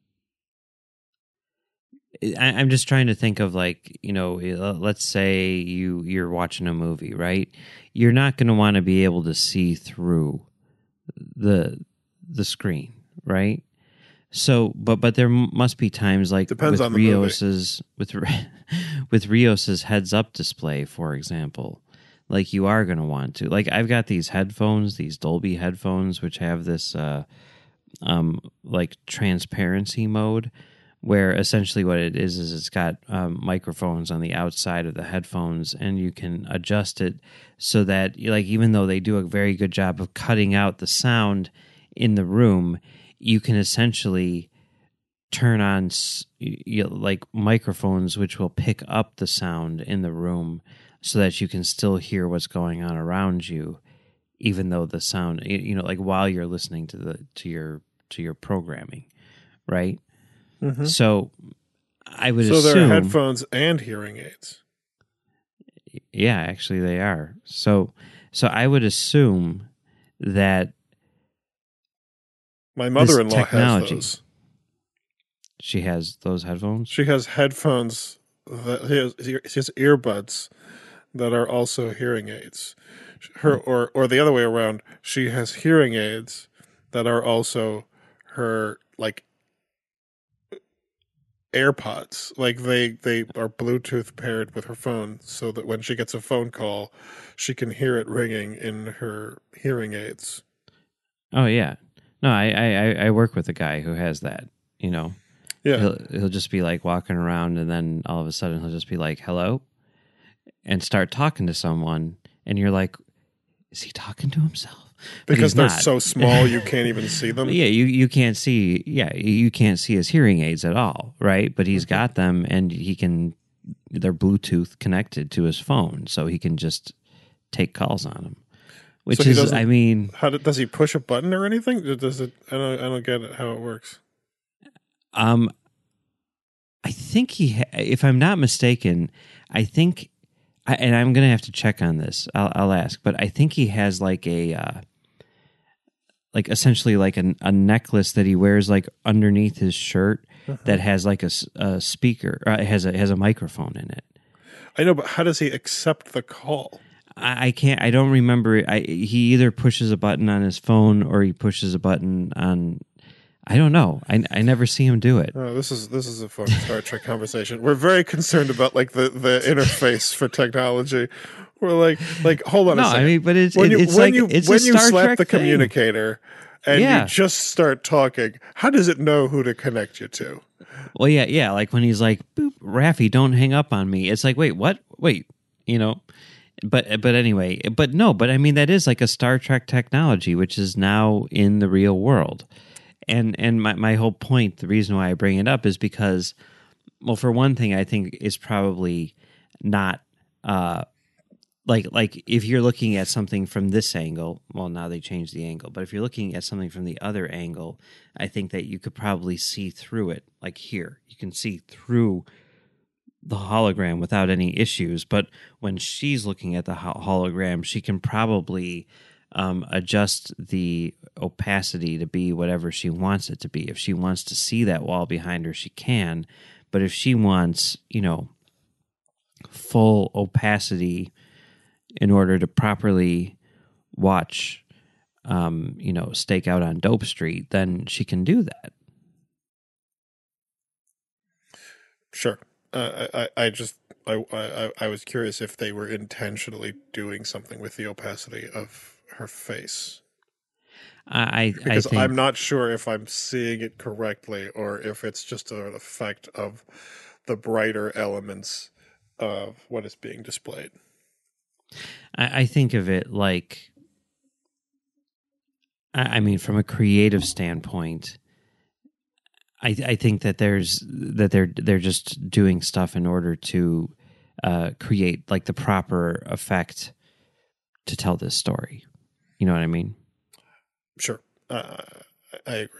I, I'm just trying to think of, like, you know, let's say you you're watching a movie, right? You're not going to want to be able to see through the the screen, right? So, but but there must be times like Depends with on the movie. Rios's with with Rios's heads up display, for example. Like you are going to want to. Like I've got these headphones, these Dolby headphones, which have this uh, um, like transparency mode, where essentially what it is is it's got um, microphones on the outside of the headphones, and you can adjust it so that, like, even though they do a very good job of cutting out the sound in the room, you can essentially turn on you know, like microphones which will pick up the sound in the room so that you can still hear what's going on around you, even though the sound, you know, like while you're listening to the to your to your programming, right? Mm-hmm. So I would so assume... So there are headphones and hearing aids. Yeah, actually they are. So so I would assume that my mother-in-law has those. She has those headphones? She has headphones, that she has, she has earbuds that are also hearing aids. Her or or the other way around, she has hearing aids that are also her like AirPods. Like they they are Bluetooth paired with her phone, so that when she gets a phone call, she can hear it ringing in her hearing aids. Oh yeah, no, I I I work with a guy who has that. You know, yeah, he'll he'll just be like walking around, and then all of a sudden he'll just be like, "Hello," and start talking to someone, and you're like, "Is he talking to himself?" Because they're not. So small you can't even see them. Yeah, you, you can't see. Yeah, you can't see his hearing aids at all, right? But he's mm-hmm. got them, and he can. They're Bluetooth connected to his phone, so he can just take calls on them. Which so is, I mean, how do, does he push a button or anything? Does it? I don't. I don't get it, how it works. Um, I think he. If I'm not mistaken, I think, and I'm going to have to check on this. I'll, I'll ask, but I think he has like a. Uh, like essentially like a, a necklace that he wears like underneath his shirt uh-huh. that has like a, a speaker, uh, it has a has a microphone in it. I know, but how does he accept the call? I, I can't. I don't remember. I he either pushes a button on his phone or he pushes a button on. I don't know. I, I never see him do it. Oh, this is this is a fun Star Trek conversation. We're very concerned about like the, the interface for technology. We're like like hold on no, a second. I mean, but it's when you, it's when like you, it's when a you Star slap Trek the thing. communicator and yeah. you just start talking, how does it know who to connect you to? Well, yeah, yeah. Like when he's like, "Boop, Raffi, don't hang up on me." It's like, wait, what? Wait, you know. But but anyway, but no, but I mean that is like a Star Trek technology, which is now in the real world. And and my, my whole point, the reason why I bring it up is because, well, for one thing, I think it's probably not uh, like like if you're looking at something from this angle, well, now they changed the angle, but if you're looking at something from the other angle, I think that you could probably see through it, like here. You can see through the hologram without any issues, but when she's looking at the hologram, she can probably um, adjust the opacity to be whatever she wants it to be. If she wants to see that wall behind her, she can, but if she wants, you know, full opacity in order to properly watch, um, you know, Stake Out on Dope Street, then she can do that. Sure. Uh, I, I just I, I I was curious if they were intentionally doing something with the opacity of her face. I, I Because think I'm not sure if I'm seeing it correctly or if it's just an effect of the brighter elements of what is being displayed. I, I think of it like, I, I mean, from a creative standpoint, I, I think that there's that they're they're just doing stuff in order to uh, create like the proper effect to tell this story. You know what I mean? Sure, uh, I agree.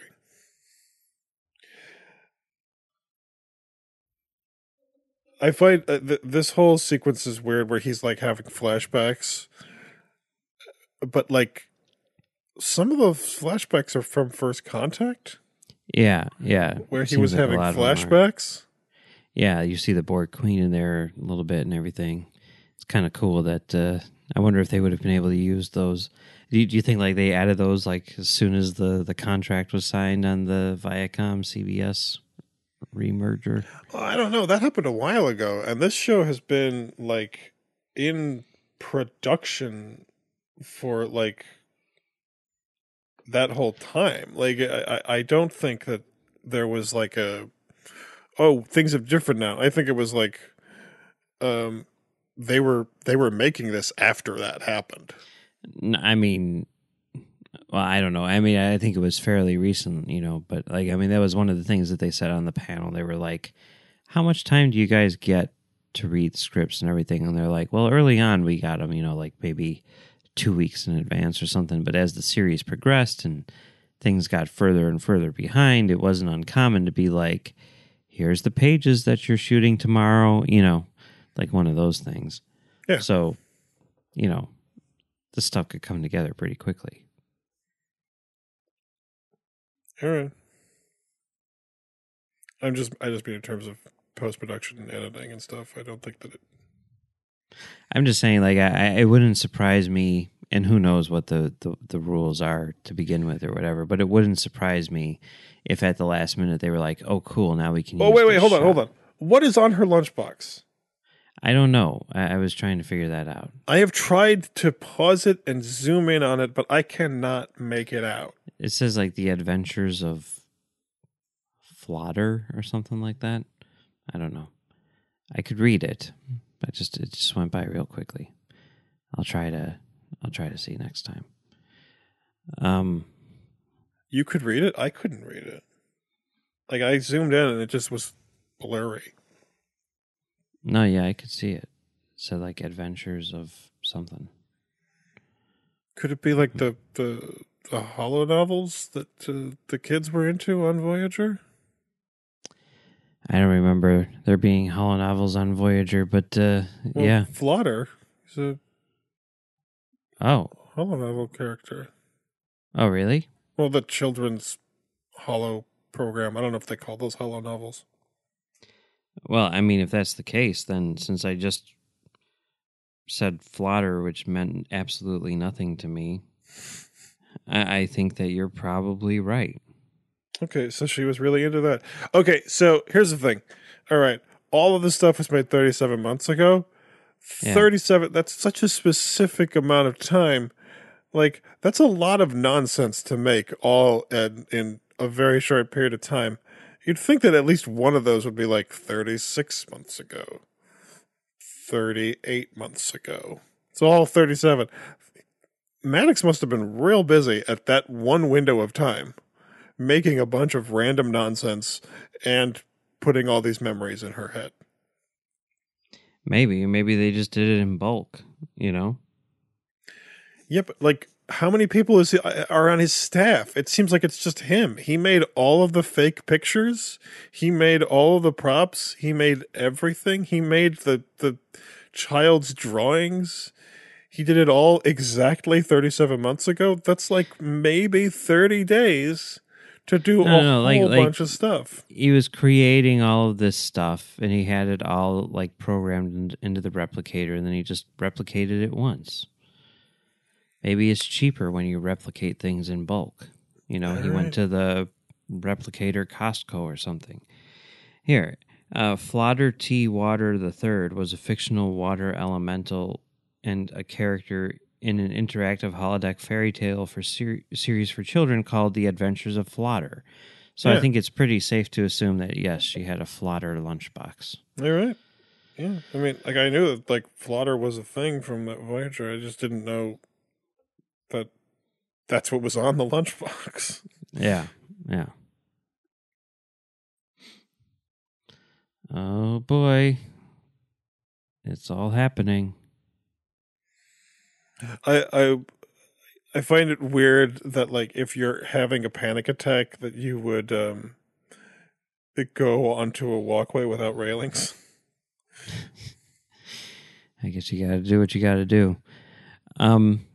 I find uh, th- this whole sequence is weird, where he's like having flashbacks, but like some of those flashbacks are from First Contact, Yeah, yeah. where It he was seems like a having lot of them are. flashbacks. Yeah, you see the Borg Queen in there a little bit and everything. It's kind of cool that uh, I wonder if they would have been able to use those. Do you, do you think like they added those like as soon as the, the contract was signed on the Viacom C B S remerger? Well, I don't know. That happened a while ago, and this show has been like in production for like that whole time. Like, I, I don't think that there was like a oh things are different now. I think it was like um they were they were making this after that happened. N- I mean, well, I don't know. I mean, I think it was fairly recent, you know, but like, I mean, that was one of the things that they said on the panel. They were like, how much time do you guys get to read scripts and everything? And they're like, well, early on we got them, you know, like maybe two weeks in advance or something. But as the series progressed and things got further and further behind, it wasn't uncommon to be like, here's the pages that you're shooting tomorrow, you know, like one of those things. Yeah. So, you know, the stuff could come together pretty quickly. All right. I'm just I just mean in terms of post production and editing and stuff. I don't think that it. I'm just saying, like, I, it wouldn't surprise me, and who knows what the, the, the rules are to begin with or whatever, but it wouldn't surprise me if at the last minute they were like, oh, cool, now we can Oh use wait, wait, this hold on, shot. hold on. What is on her lunchbox? I don't know. I, I was trying to figure that out. I have tried to pause it and zoom in on it, but I cannot make it out. It says, like, the adventures of Flodder or something like that. I don't know. I could read it, but just it just went by real quickly. I'll try to I'll try to see next time. Um, You could read it? I couldn't read it. Like, I zoomed in and it just was blurry. no, yeah, I could see it. It said, like, adventures of something. Could it be like the the, the hollow novels that uh, the kids were into on Voyager? I don't remember there being hollow novels on Voyager, but uh, Well, yeah. Flodder is a Oh, hollow novel character. oh, really? Well, the children's hollow program. I don't know if they call those hollow novels. Well, I mean, if that's the case, then since I just said Flodder, which meant absolutely nothing to me, I, I think that you're probably right. Okay, so she was really into that. Okay, so here's the thing. All right, all of this stuff was made thirty-seven months ago. Yeah. thirty-seven, that's such a specific amount of time. Like, that's a lot of nonsense to make all in, in a very short period of time. You'd think that at least one of those would be like thirty-six months ago, thirty-eight months ago. It's all thirty-seven. Maddox must have been real busy at that one window of time, making a bunch of random nonsense and putting all these memories in her head. Maybe, maybe they just did it in bulk, you know? Yeah, but like, how many people is he, are on his staff? It seems like it's just him. He made all of the fake pictures. He made all of the props. He made everything. He made the the child's drawings. He did it all exactly thirty-seven months ago. That's like maybe thirty days to do No, a no, like- whole like- bunch of stuff. He was creating all of this stuff, and he had it all, like, programmed in- into the replicator, and then he just replicated it once. Maybe it's cheaper when you replicate things in bulk. You know, he Alright. went to the replicator Costco or something. Here, uh, Flodder T. Water the Third was a fictional water elemental and a character in an interactive holodeck fairy tale for ser- series for children called The Adventures of Flodder. So Yeah. I think it's pretty safe to assume that, yes, she had a Flodder lunchbox. You're right. Yeah. I mean, like, I knew that, like, Flodder was a thing from that Voyager. I just didn't know that that's what was on the lunchbox. Yeah, yeah. Oh, boy. It's all happening. I, I I find it weird that, like, if you're having a panic attack, that you would um, go onto a walkway without railings. I guess you got to do what you got to do. Um,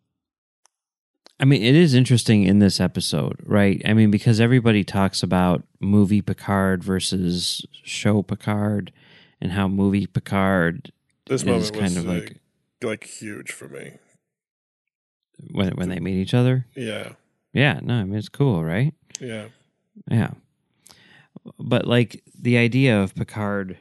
I mean, it is interesting in this episode, right? I mean, because everybody talks about movie Picard versus show Picard, and how movie Picard This is moment kind was of uh, like like huge for me. when when they meet each other. Yeah, Yeah, no, I mean it's cool, right? yeah, Yeah, but like the idea of Picard,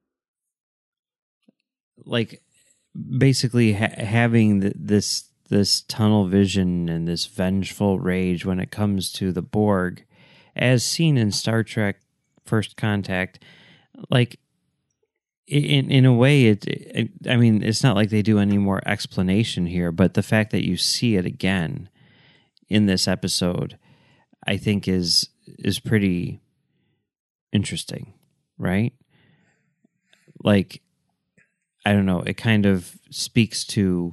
like basically ha- having th- this this tunnel vision and this vengeful rage when it comes to the Borg, as seen in Star Trek First Contact, like in in a way, it, it. I mean, it's not like they do any more explanation here, but the fact that you see it again in this episode, I think is is pretty interesting, right? Like, I don't know, it kind of speaks to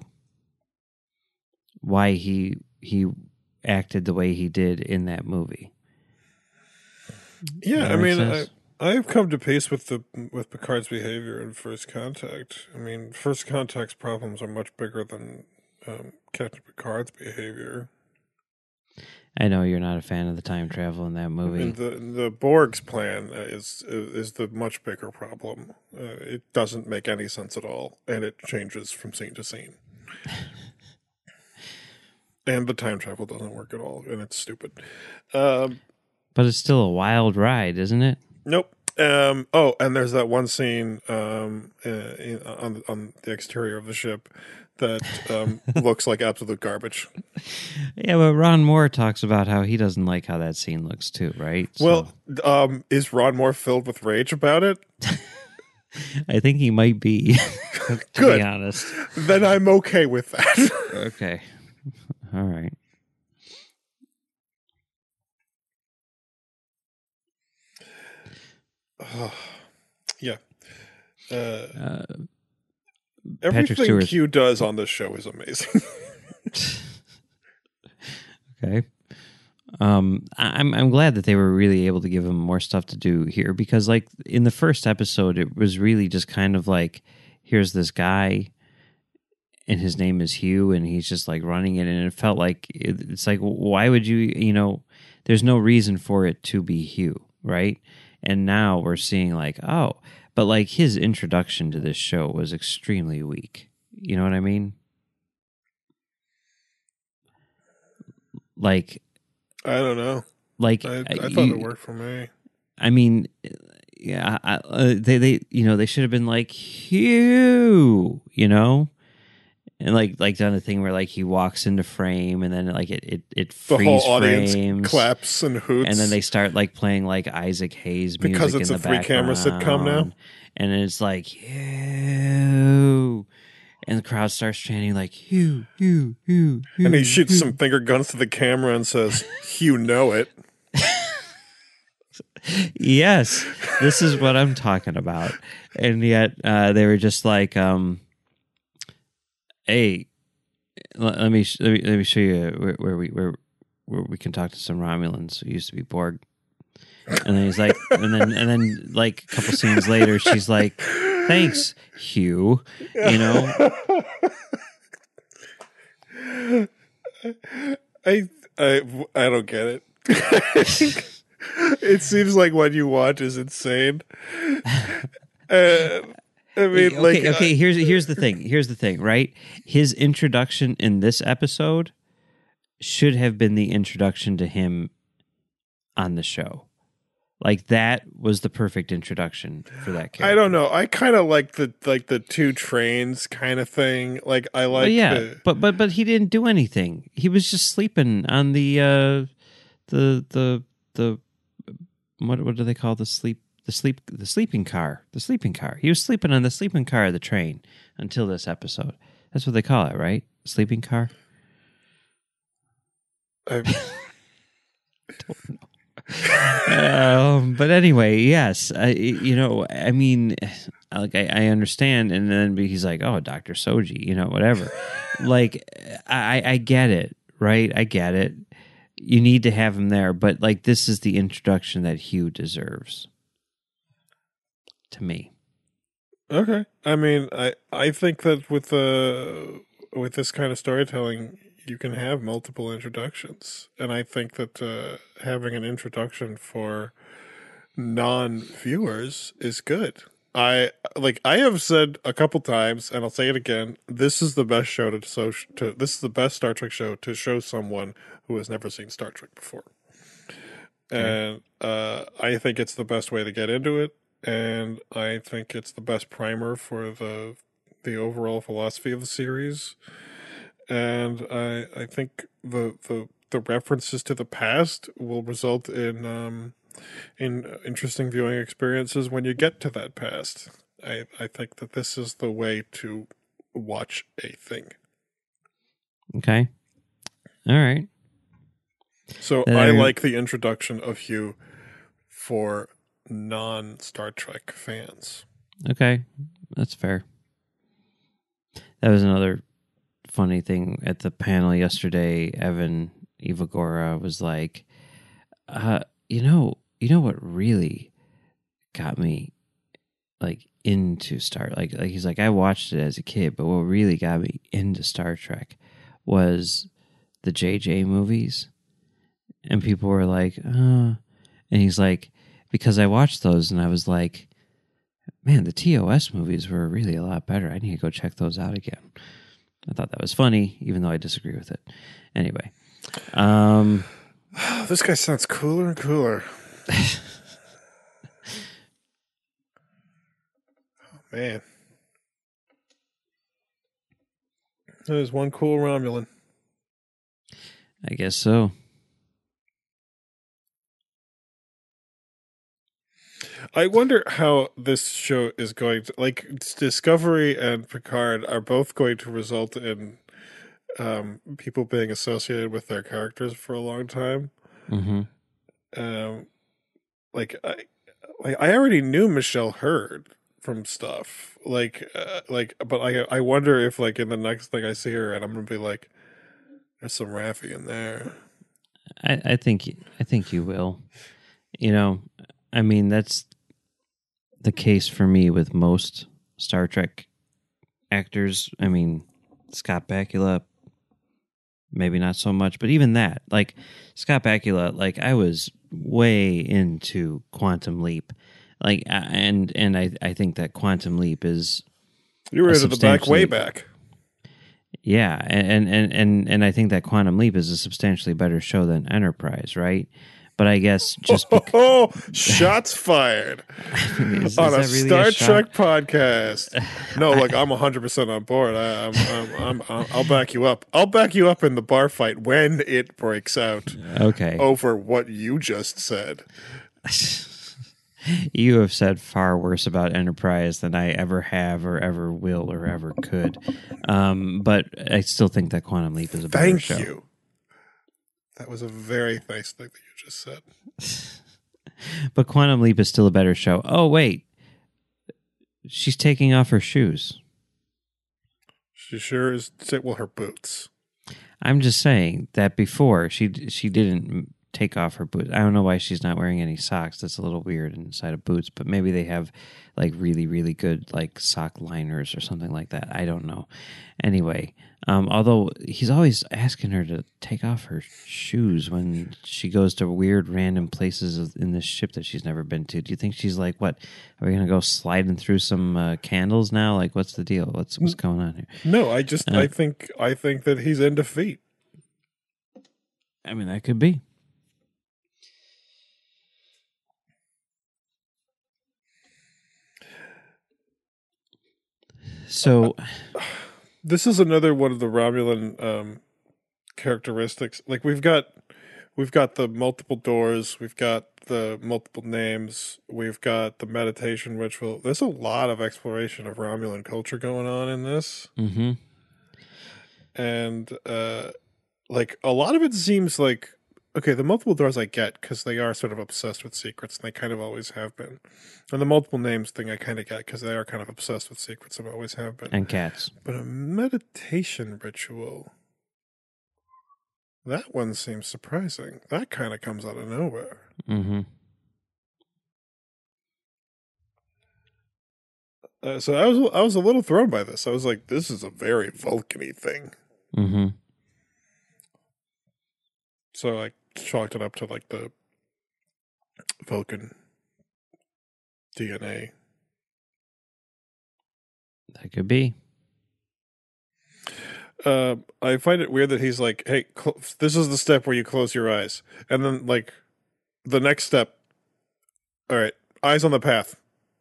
why he he acted the way he did in that movie. yeah. That I make mean, I sense? I've come to peace with the with Picard's behavior in First Contact. I mean, First Contact's problems are much bigger than um, Captain Picard's behavior. I know you're not a fan of the time travel in that movie. And the the Borg's plan is is the much bigger problem. Uh, it doesn't make any sense at all, and it changes from scene to scene. And the time travel doesn't work at all, and it's stupid. Um, But it's still a wild ride, isn't it? nope. Um, oh, and there's that one scene um, uh, in, on on the exterior of the ship that um, looks like absolute garbage. Yeah, but Ron Moore talks about how he doesn't like how that scene looks too, right? Well, So, um, is Ron Moore filled with rage about it? I think he might be, to Good. be honest. Then I'm okay with that. Okay. All right. Yeah. Uh, Uh, everything Stewart. Q does on this show is amazing. Okay. Um, I- I'm I'm glad that they were really able to give him more stuff to do here, because like in the first episode, it was really just kind of like, here's this guy, and his name is Hugh, and he's just like running it, and it felt like it, it's like, why would you, you know, there's no reason for it to be Hugh, right? And now we're seeing like, oh, but like his introduction to this show was extremely weak. You know what I mean? Like, I don't know. like I, I uh, thought you- it worked for me. I mean, yeah, I, uh, they they you know they should have been like Hugh, you know, and like like done a thing where like he walks into frame, and then like it it it The freeze whole audience frames, claps and hoots. and then they start like playing like Isaac Hayes music Because it's in a the three-camera sitcom now? background, and it's like Hugh, and the crowd starts chanting like Hugh, Hugh, Hugh, Hugh, and he shoots Hugh. some finger guns to the camera and says, "You know it." Yes, this is what I'm talking about. And yet uh, they were just like, um, "Hey, let, let me sh- let me let me show you where, where we where where we can talk to some Romulans who used to be Borg." And then he's like, and then and then like a couple scenes later, she's like, "Thanks, Hugh," you know. I I I don't get it. It seems like what you want is insane. Uh, I mean, okay, like, okay. I- Here's here's the thing. Here's the thing. Right, his introduction in this episode should have been the introduction to him on the show. Like that was the perfect introduction for that character. I don't know. I kind of like the like the two trains kind of thing. Like I like well, yeah, the but but but he didn't do anything. He was just sleeping on the uh, the the the what what do they call the sleep the sleep the sleeping car the sleeping car. He was sleeping on the sleeping car of the train until this episode. That's what they call it, right? Sleeping car. I don't know. um, but anyway, yes, I, you know, I mean, like I, I understand, and then he's like, "Oh, Doctor Soji," you know, whatever. Like, I, I get it, right? I get it. You need to have him there, but like, this is the introduction that Hugh deserves, to me. Okay. I mean, I I think that with the with this kind of storytelling, you can have multiple introductions, and I think that uh, having an introduction for non-viewers is good. I like I have said a couple times, and I'll say it again. This is the best show to so to this is the best Star Trek show to show someone who has never seen Star Trek before, and uh, I think it's the best way to get into it. And I think it's the best primer for the the overall philosophy of the series. And I I think the the, the references to the past will result in um, in interesting viewing experiences when you get to that past. I, I think that this is the way to watch a thing. Okay. All right. So There- I like the introduction of Hugh for non-Star Trek fans. Okay, that's fair. That was another funny thing at the panel yesterday. Evan Ivagora was like, uh, you know, you know what really got me like into Star like like he's like I watched it as a kid, but what really got me into Star Trek was the J J movies. And people were like, uh, and he's like, because I watched those and I was like, man, the T O S movies were really a lot better. I need to go check those out again. I thought that was funny, even though I disagree with it. Anyway. Um, this guy sounds cooler and cooler. Oh, man. There's one cool Romulan. I guess so. I wonder how this show is going to, like, Discovery and Picard are both going to result in um, people being associated with their characters for a long time. Mm-hmm. Um, like, I, like, I already knew Michelle Hurd from stuff. Like, uh, like, but I, I wonder if, like, in the next thing I see her, and I'm gonna be like, "There's some Raffi in there." I, I think I think you will. You know, I mean, that's the case for me with most Star Trek actors. I mean, Scott Bakula, maybe not so much, but even that, like Scott Bakula, like I was way into Quantum Leap, like, and and I I think that Quantum Leap is You were into the back way back. Yeah, and and and and I think that Quantum Leap is a substantially better show than Enterprise, right? But I guess just because... oh, shots fired I mean, is, on is a really Star a Trek podcast. No, look, I'm one hundred percent on board. I, I'm, I'm, I'm, I'll back you up. I'll back you up in the bar fight when it breaks out. Okay. Over what you just said. You have said far worse about Enterprise than I ever have or ever will or ever could. Um, but I still think that Quantum Leap is a better Thank show. Thank you. That was a very nice thing that you just said. But Quantum Leap is still a better show. Oh, wait. She's taking off her shoes. She sure is. Well, her boots. I'm just saying that before she she didn't take off her boots. I don't know why she's not wearing any socks. That's a little weird inside of boots, but maybe they have like really, really good like sock liners or something like that. I don't know. Anyway, um, although he's always asking her to take off her shoes when she goes to weird random places in this ship that she's never been to. Do you think she's like, what, are we going to go sliding through some uh, candles now? Like, what's the deal? What's what's going on here? No, I just, uh, I think, I think that he's in defeat. I mean, that could be. So, this is another one of the Romulan um, characteristics. Like we've got, we've got the multiple doors, we've got the multiple names, we've got the meditation ritual. There's a lot of exploration of Romulan culture going on in this, mm-hmm. and uh, like a lot of it seems like okay. The multiple doors I get because they are sort of obsessed with secrets, and they kind of always have been. And the multiple names thing I kind of get because they are kind of obsessed with secrets and always have been. And cats. But a meditation ritual, that one seems surprising. That kind of comes out of nowhere. Mm-hmm. Uh, so I was I was a little thrown by this. I was like, this is a very Vulcan-y thing. Mm-hmm. So I chalked it up to like the Vulcan D N A. That could be. Uh, I find it weird that he's like, "Hey, cl- this is the step where you close your eyes," and then like the next step. All right, eyes on the path.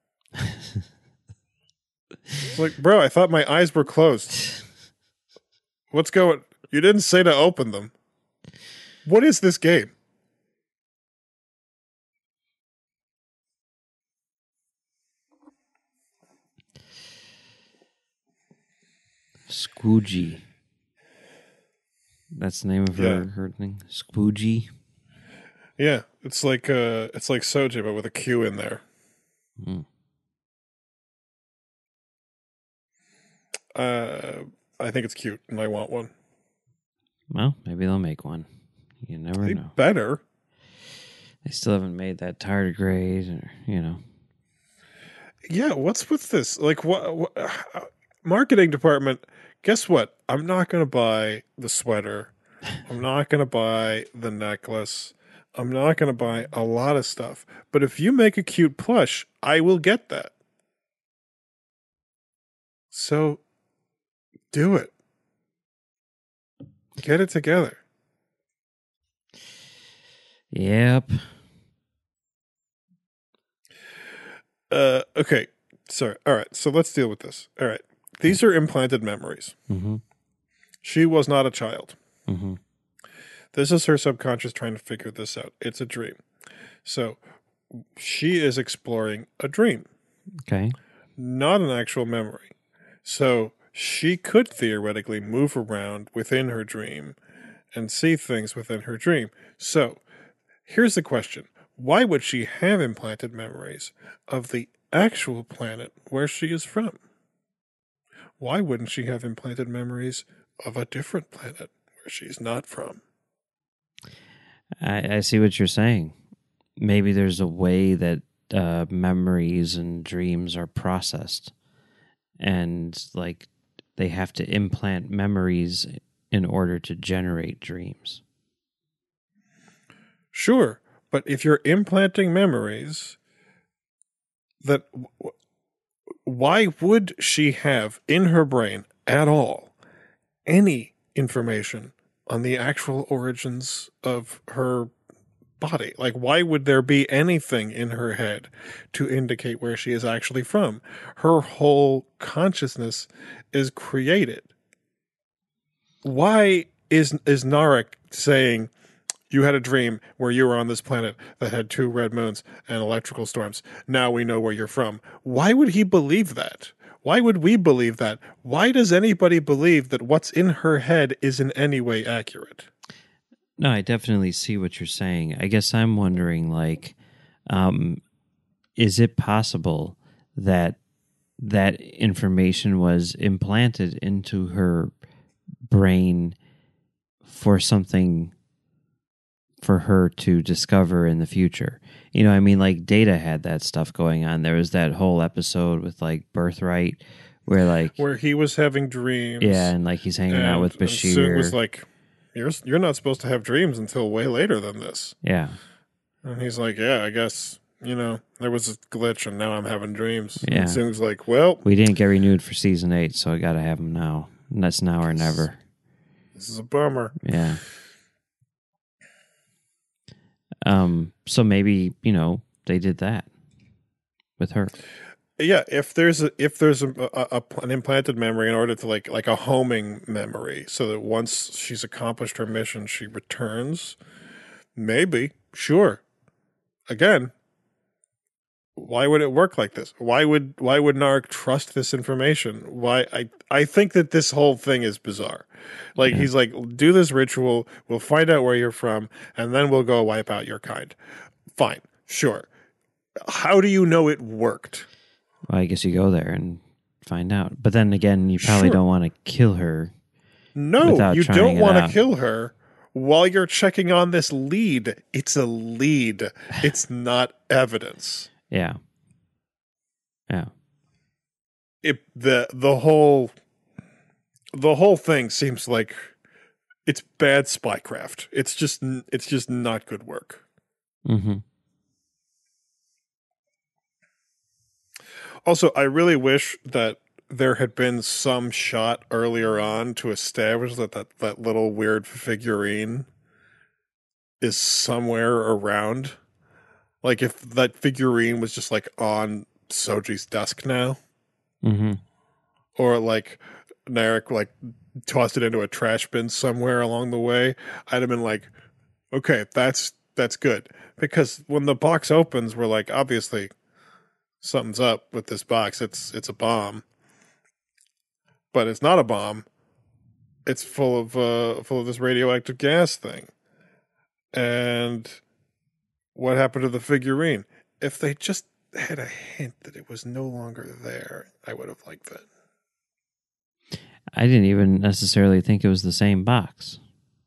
It's like, bro, I thought my eyes were closed. What's going? You didn't say to open them. What is this game? Squoogie. That's the name of her, Yeah. her thing. Squoogie. Yeah, it's like uh, it's like Soja, but with a Q in there. Mm. Uh, I think it's cute, and I want one. Well, maybe they'll make one. You never They know. better. They still haven't made that tardigrade, or you know. Yeah, what's with this? Like, what, what uh, marketing department? Guess what? I'm not going to buy the sweater. I'm not going to buy the necklace. I'm not going to buy a lot of stuff. But if you make a cute plush, I will get that. So, do it. Get it together. Yep. Uh, okay. Sorry. All right. So let's deal with this. All right. These are implanted memories. Mm-hmm. She was not a child. Mm-hmm. This is her subconscious trying to figure this out. It's a dream. So she is exploring a dream, Okay. not an actual memory. So she could theoretically move around within her dream and see things within her dream. So here's the question. Why would she have implanted memories of the actual planet where she is from? Why wouldn't she have implanted memories of a different planet where she's not from? I, I see what you're saying. Maybe there's a way that uh, memories and dreams are processed, and like they have to implant memories in order to generate dreams. Sure, but if you're implanting memories, that why would she have in her brain at all any information on the actual origins of her body? Like, why would there be anything in her head to indicate where she is actually from? Her whole consciousness is created. Why is is Narek saying, you had a dream where you were on this planet that had two red moons and electrical storms. Now we know where you're from. Why would he believe that? Why would we believe that? Why does anybody believe that what's in her head is in any way accurate? No, I definitely see what you're saying. I guess I'm wondering, like, um, is it possible that that information was implanted into her brain for something for her to discover in the future? You know, I mean, like Data had that stuff going on. There was that whole episode with like Birthright where like where he was having dreams. Yeah, and like he's hanging and, out with and Bashir. Soong was like, you're you're not supposed to have dreams until way later than this. Yeah. And he's like, yeah, I guess, you know, there was a glitch and now I'm having dreams. Yeah. And Soong's like, well, we didn't get renewed for season eight, so I got to have them now. And that's now or never. This is a bummer. Yeah. Um. So maybe, you know, they did that with her. Yeah, if there's a, if there's a, a, a an implanted memory in order to like like a homing memory, so that once she's accomplished her mission, she returns. Maybe, sure. Again, why would it work like this? Why would why would Narek trust this information? Why I I think that this whole thing is bizarre. Like Yeah. he's like, do this ritual, we'll find out where you're from, and then we'll go wipe out your kind. Fine, sure. How do you know it worked? Well, I guess you go there and find out. But then again, you probably Sure. don't want to kill her. No, Without you trying don't it want to out. kill her while you're checking on this lead. It's a lead. It's not evidence. Yeah. Yeah. It the the whole the whole thing seems like it's bad spycraft. It's just it's just not good work. Mm-hmm. Also, I really wish that there had been some shot earlier on to establish that that, that little weird figurine is somewhere around. Like if that figurine was just like on Soji's desk now, Mm-hmm. or like Narek like tossed it into a trash bin somewhere along the way, I'd have been like, okay, that's that's good. Because when the box opens, we're like, obviously something's up with this box. It's it's a bomb. But it's not a bomb. It's full of uh full of this radioactive gas thing. And what happened to the figurine? If they just had a hint that it was no longer there, I would have liked that. I didn't even necessarily think it was the same box.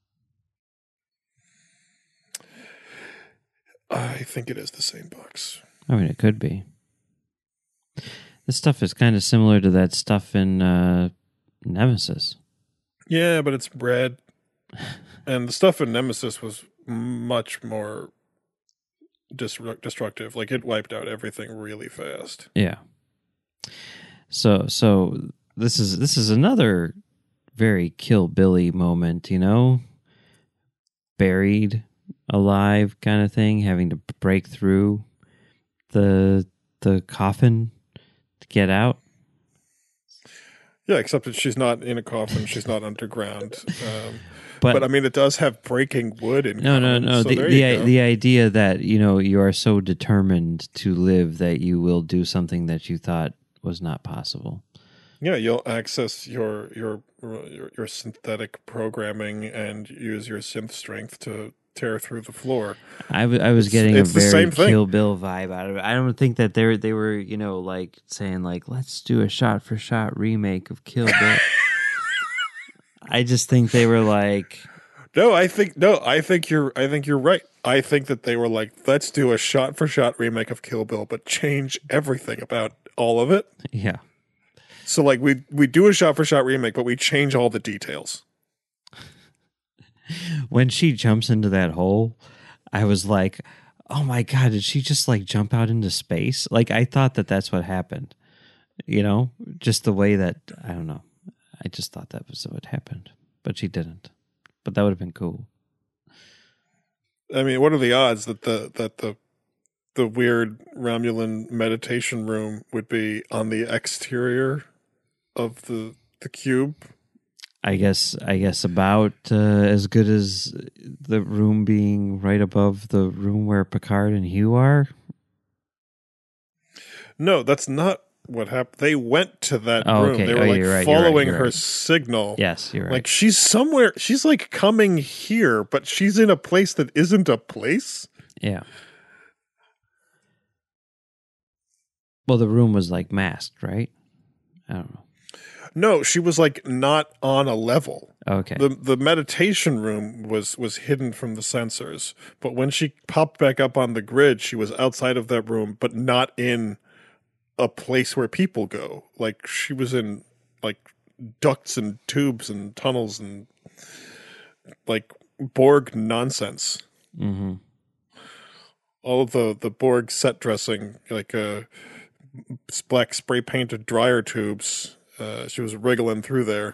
I think it is the same box. I mean, it could be. This stuff is kind of similar to that stuff in uh, Nemesis. Yeah, but it's red. And the stuff in Nemesis was much more disru- destructive. Like it wiped out everything really fast. Yeah. So, so this is this is another very Kill Billy moment, you know, buried alive kind of thing, having to break through the the coffin to get out. Yeah, except that she's not in a coffin. She's not underground. Um, But, but I mean, it does have breaking wood in no, no, common, no. so the there the, you go. the idea that, you know, you are so determined to live that you will do something that you thought was not possible. Yeah, you'll access your your your, your synthetic programming and use your synth strength to tear through the floor. I, w- I was It's- getting it's a the very same thing. Kill Bill vibe out of it. I don't think that they they were, you know, like saying like, let's do a shot for shot remake of Kill Bill. I just think they were like, No, I think no, I think you're I think you're right. I think that they were like, let's do a shot for shot remake of Kill Bill, but change everything about all of it. yeah. So like we we do a shot for shot remake, but we change all the details. When she jumps into that hole, I was like, oh my God, did she just like jump out into space? Like, I thought that that's what happened, you know, just the way that, I don't know. I just thought that was what happened, but she didn't. But that would have been cool. I mean, what are the odds that the that the the weird Romulan meditation room would be on the exterior of the the cube? I guess I guess about uh, as good as the room being right above the room where Picard and Hugh are. No, that's not what happened. They went to that Oh, room. okay. They were Oh, like you're right, you're right, following you're her right. signal. Yes, you're right. Like she's somewhere. She's like coming here, but she's in a place that isn't a place. Yeah. Well, the room was like masked, right? I don't know. No, she was like not on a level. Okay. The the meditation room was was hidden from the sensors, but when she popped back up on the grid, she was outside of that room, but not in a place where people go. Like she was in like ducts and tubes and tunnels and like Borg nonsense. Mm-hmm. All of the the Borg set dressing, like uh, black spray painted dryer tubes. Uh, she was wriggling through there.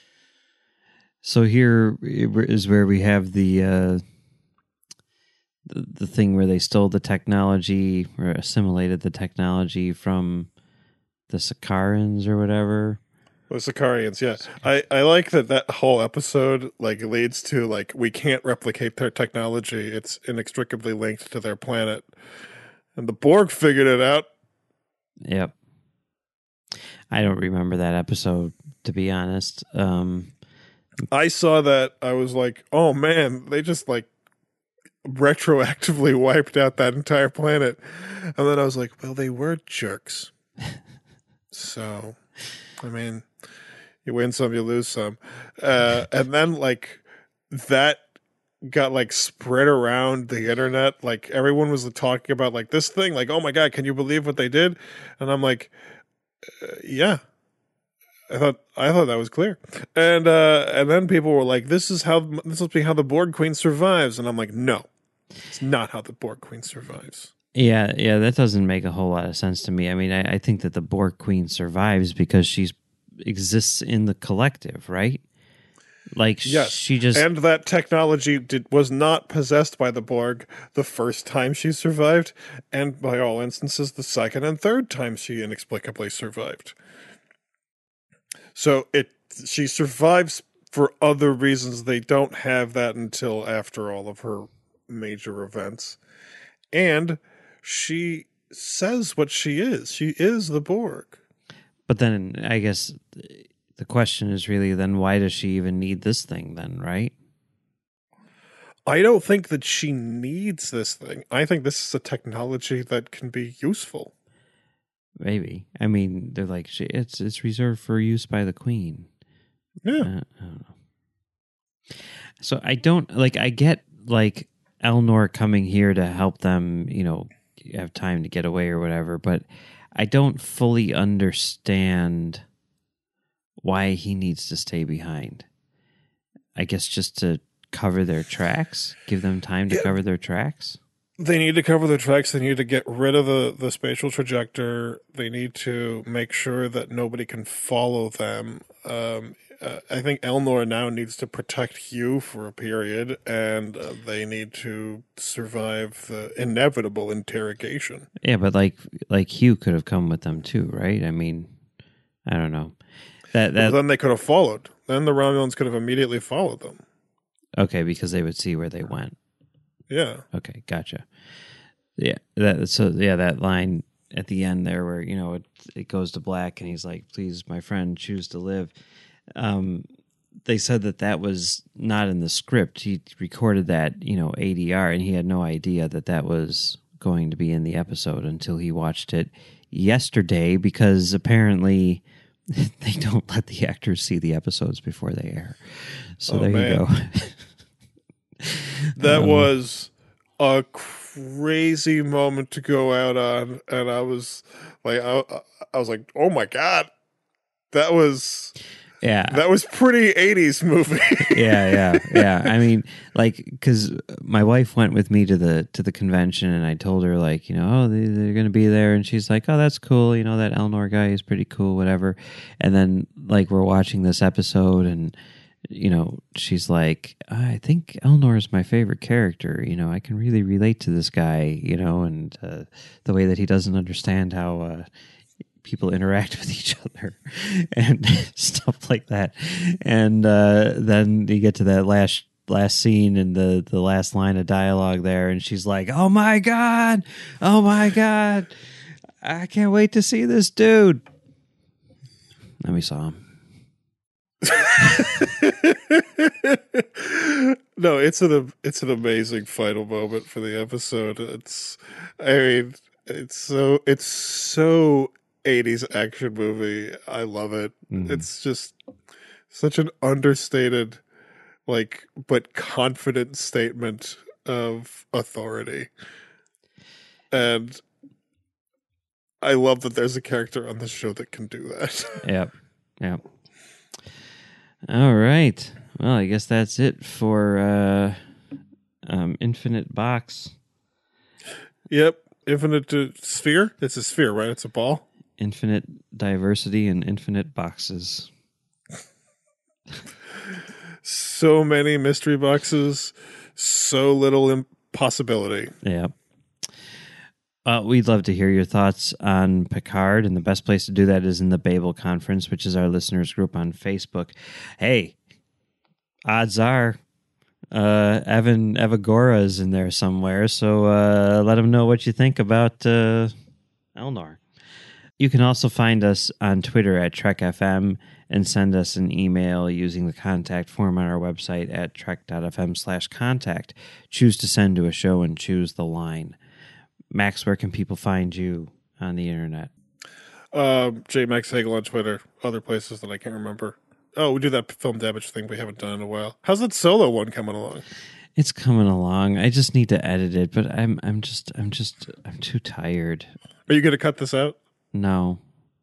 So here is where we have the uh, the, the thing where they stole the technology or assimilated the technology from the Sakarans or whatever. The Sicarians, yeah. I, I like that that whole episode like leads to like we can't replicate their technology. It's inextricably linked to their planet. And the Borg figured it out. Yep. I don't remember that episode, to be honest. Um, I saw that. I was like, oh man, they just like retroactively wiped out that entire planet. And then I was like, well, they were jerks. So, I mean, you win some, you lose some. Uh, and then like that got like spread around the internet. Like everyone was talking about like this thing, like, oh my God, can you believe what they did? And I'm like, uh, yeah. I thought I thought that was clear, and uh, and then people were like, "This is how this must be how the Borg Queen survives," and I'm like, "No, it's not how the Borg Queen survives." Yeah, yeah, that doesn't make a whole lot of sense to me. I mean, I, I think that the Borg Queen survives because she's exists in the collective, right? Like, yes, she just and that technology did was not possessed by the Borg the first time she survived, and by all instances, the second and third time she inexplicably survived. So it she survives for other reasons. They don't have that until after all of her major events. And she says what she is. She is the Borg. But then I guess the question is really then why does she even need this thing then, right? I don't think that she needs this thing. I think this is a technology that can be useful. Maybe. I mean, they're like, it's it's reserved for use by the Queen. Yeah. Uh, I don't know. So I don't, like, I get, like, Elnor coming here to help them, you know, have time to get away or whatever, but I don't fully understand why he needs to stay behind. I guess just to cover their tracks, give them time to yeah. cover their tracks. They need to cover their tracks. They need to get rid of the, the spatial trajector. They need to make sure that nobody can follow them. Um, uh, I think Elnor now needs to protect Hugh for a period, and uh, they need to survive the inevitable interrogation. Yeah, but like like Hugh could have come with them too, right? I mean, I don't know. That that well, then they could have followed. Then the Romulans could have immediately followed them. Okay, because they would see where they went. Yeah. Okay, gotcha. Yeah, that so yeah, that line at the end there where, you know, it it goes to black and he's like, "Please, my friend, choose to live." Um, they said that that was not in the script. He recorded that, you know, A D R, and he had no idea that that was going to be in the episode until he watched it yesterday, because apparently they don't let the actors see the episodes before they air. So oh, there man. you go. That um, was a crazy moment to go out on, and I was like, I, I was like, oh my God, that was, yeah, that was pretty eighties movie. yeah, yeah, yeah. I mean, like, because my wife went with me to the to the convention, and I told her, like, you know, oh, they, they're going to be there, and she's like, oh, that's cool. You know, that Elnor guy is pretty cool, whatever. And then, like, we're watching this episode, and you know, she's like, I think Elnor is my favorite character. You know, I can really relate to this guy, you know, and uh, the way that he doesn't understand how uh, people interact with each other and stuff like that. And uh, then you get to that last last scene and the, the last line of dialogue there, and she's like, oh my God, oh my God, I can't wait to see this dude. And we saw him. No, it's an it's an amazing final moment for the episode. It's, I mean, it's so it's so eighties action movie. I love it. Mm. It's just such an understated, like, but confident statement of authority, and I love that there's a character on the show that can do that. Yep, yep. All right. Well, I guess that's it for uh, um, Infinite Box. Yep. Infinite uh, Sphere? It's a sphere, right? It's a ball? Infinite diversity and infinite boxes. So many mystery boxes, so little imp- possibility. Yeah. Uh, we'd love to hear your thoughts on Picard, and the best place to do that is in the Babel Conference, which is our listeners group on Facebook. Hey, odds are uh, Evan Evagora is in there somewhere, so uh, let him know what you think about uh, Elnor. You can also find us on Twitter at Trek F M and send us an email using the contact form on our website at trek.fm slash contact. Choose to send to a show and choose the line. Max, where can people find you on the internet? Uh, J Max Hagel on Twitter. Other places that I can't remember. Oh, we do that film damage thing we haven't done in a while. How's that solo one coming along? It's coming along. I just need to edit it, but I'm I'm just I'm just I'm too tired. Are you going to cut this out? No.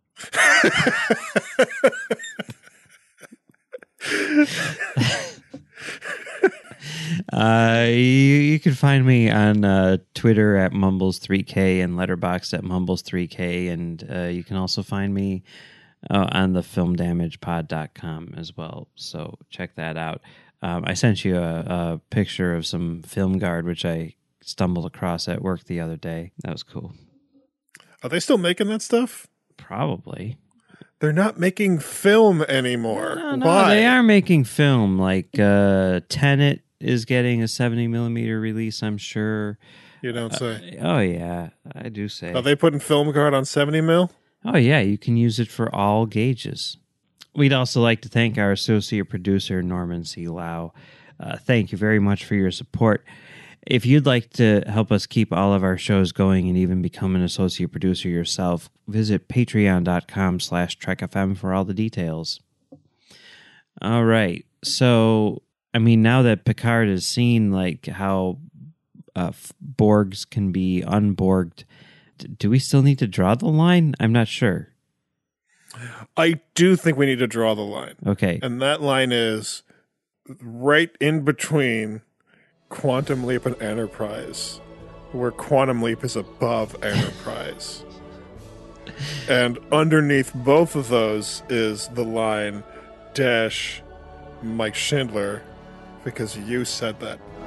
uh, you, you can find me on uh, Twitter at Mumbles three K and Letterboxd at Mumbles three K, and uh, you can also find me uh, on the film damage pod dot com as well. So check that out. Um, I sent you a, a picture of some Film Guard, which I stumbled across at work the other day. That was cool. Are they still making that stuff? Probably. They're not making film anymore. No, no, Why? they are making film. Like uh, Tenet is getting a seventy millimeter release, I'm sure. You don't say. Uh, oh, yeah, I do say. Are they putting Film Guard on seventy mil? Oh, yeah, you can use it for all gauges. We'd also like to thank our associate producer, Norman C. Lau. Uh, thank you very much for your support. If you'd like to help us keep all of our shows going and even become an associate producer yourself, visit patreon.com slash trekfm for all the details. All right. So, I mean, now that Picard has seen like how uh, Borgs can be unborged, do we still need to draw the line? I'm not sure. I do think we need to draw the line. Okay. And that line is right in between Quantum Leap and Enterprise, where Quantum Leap is above Enterprise. And underneath both of those is the line, dash Mike Schindler, because you said that.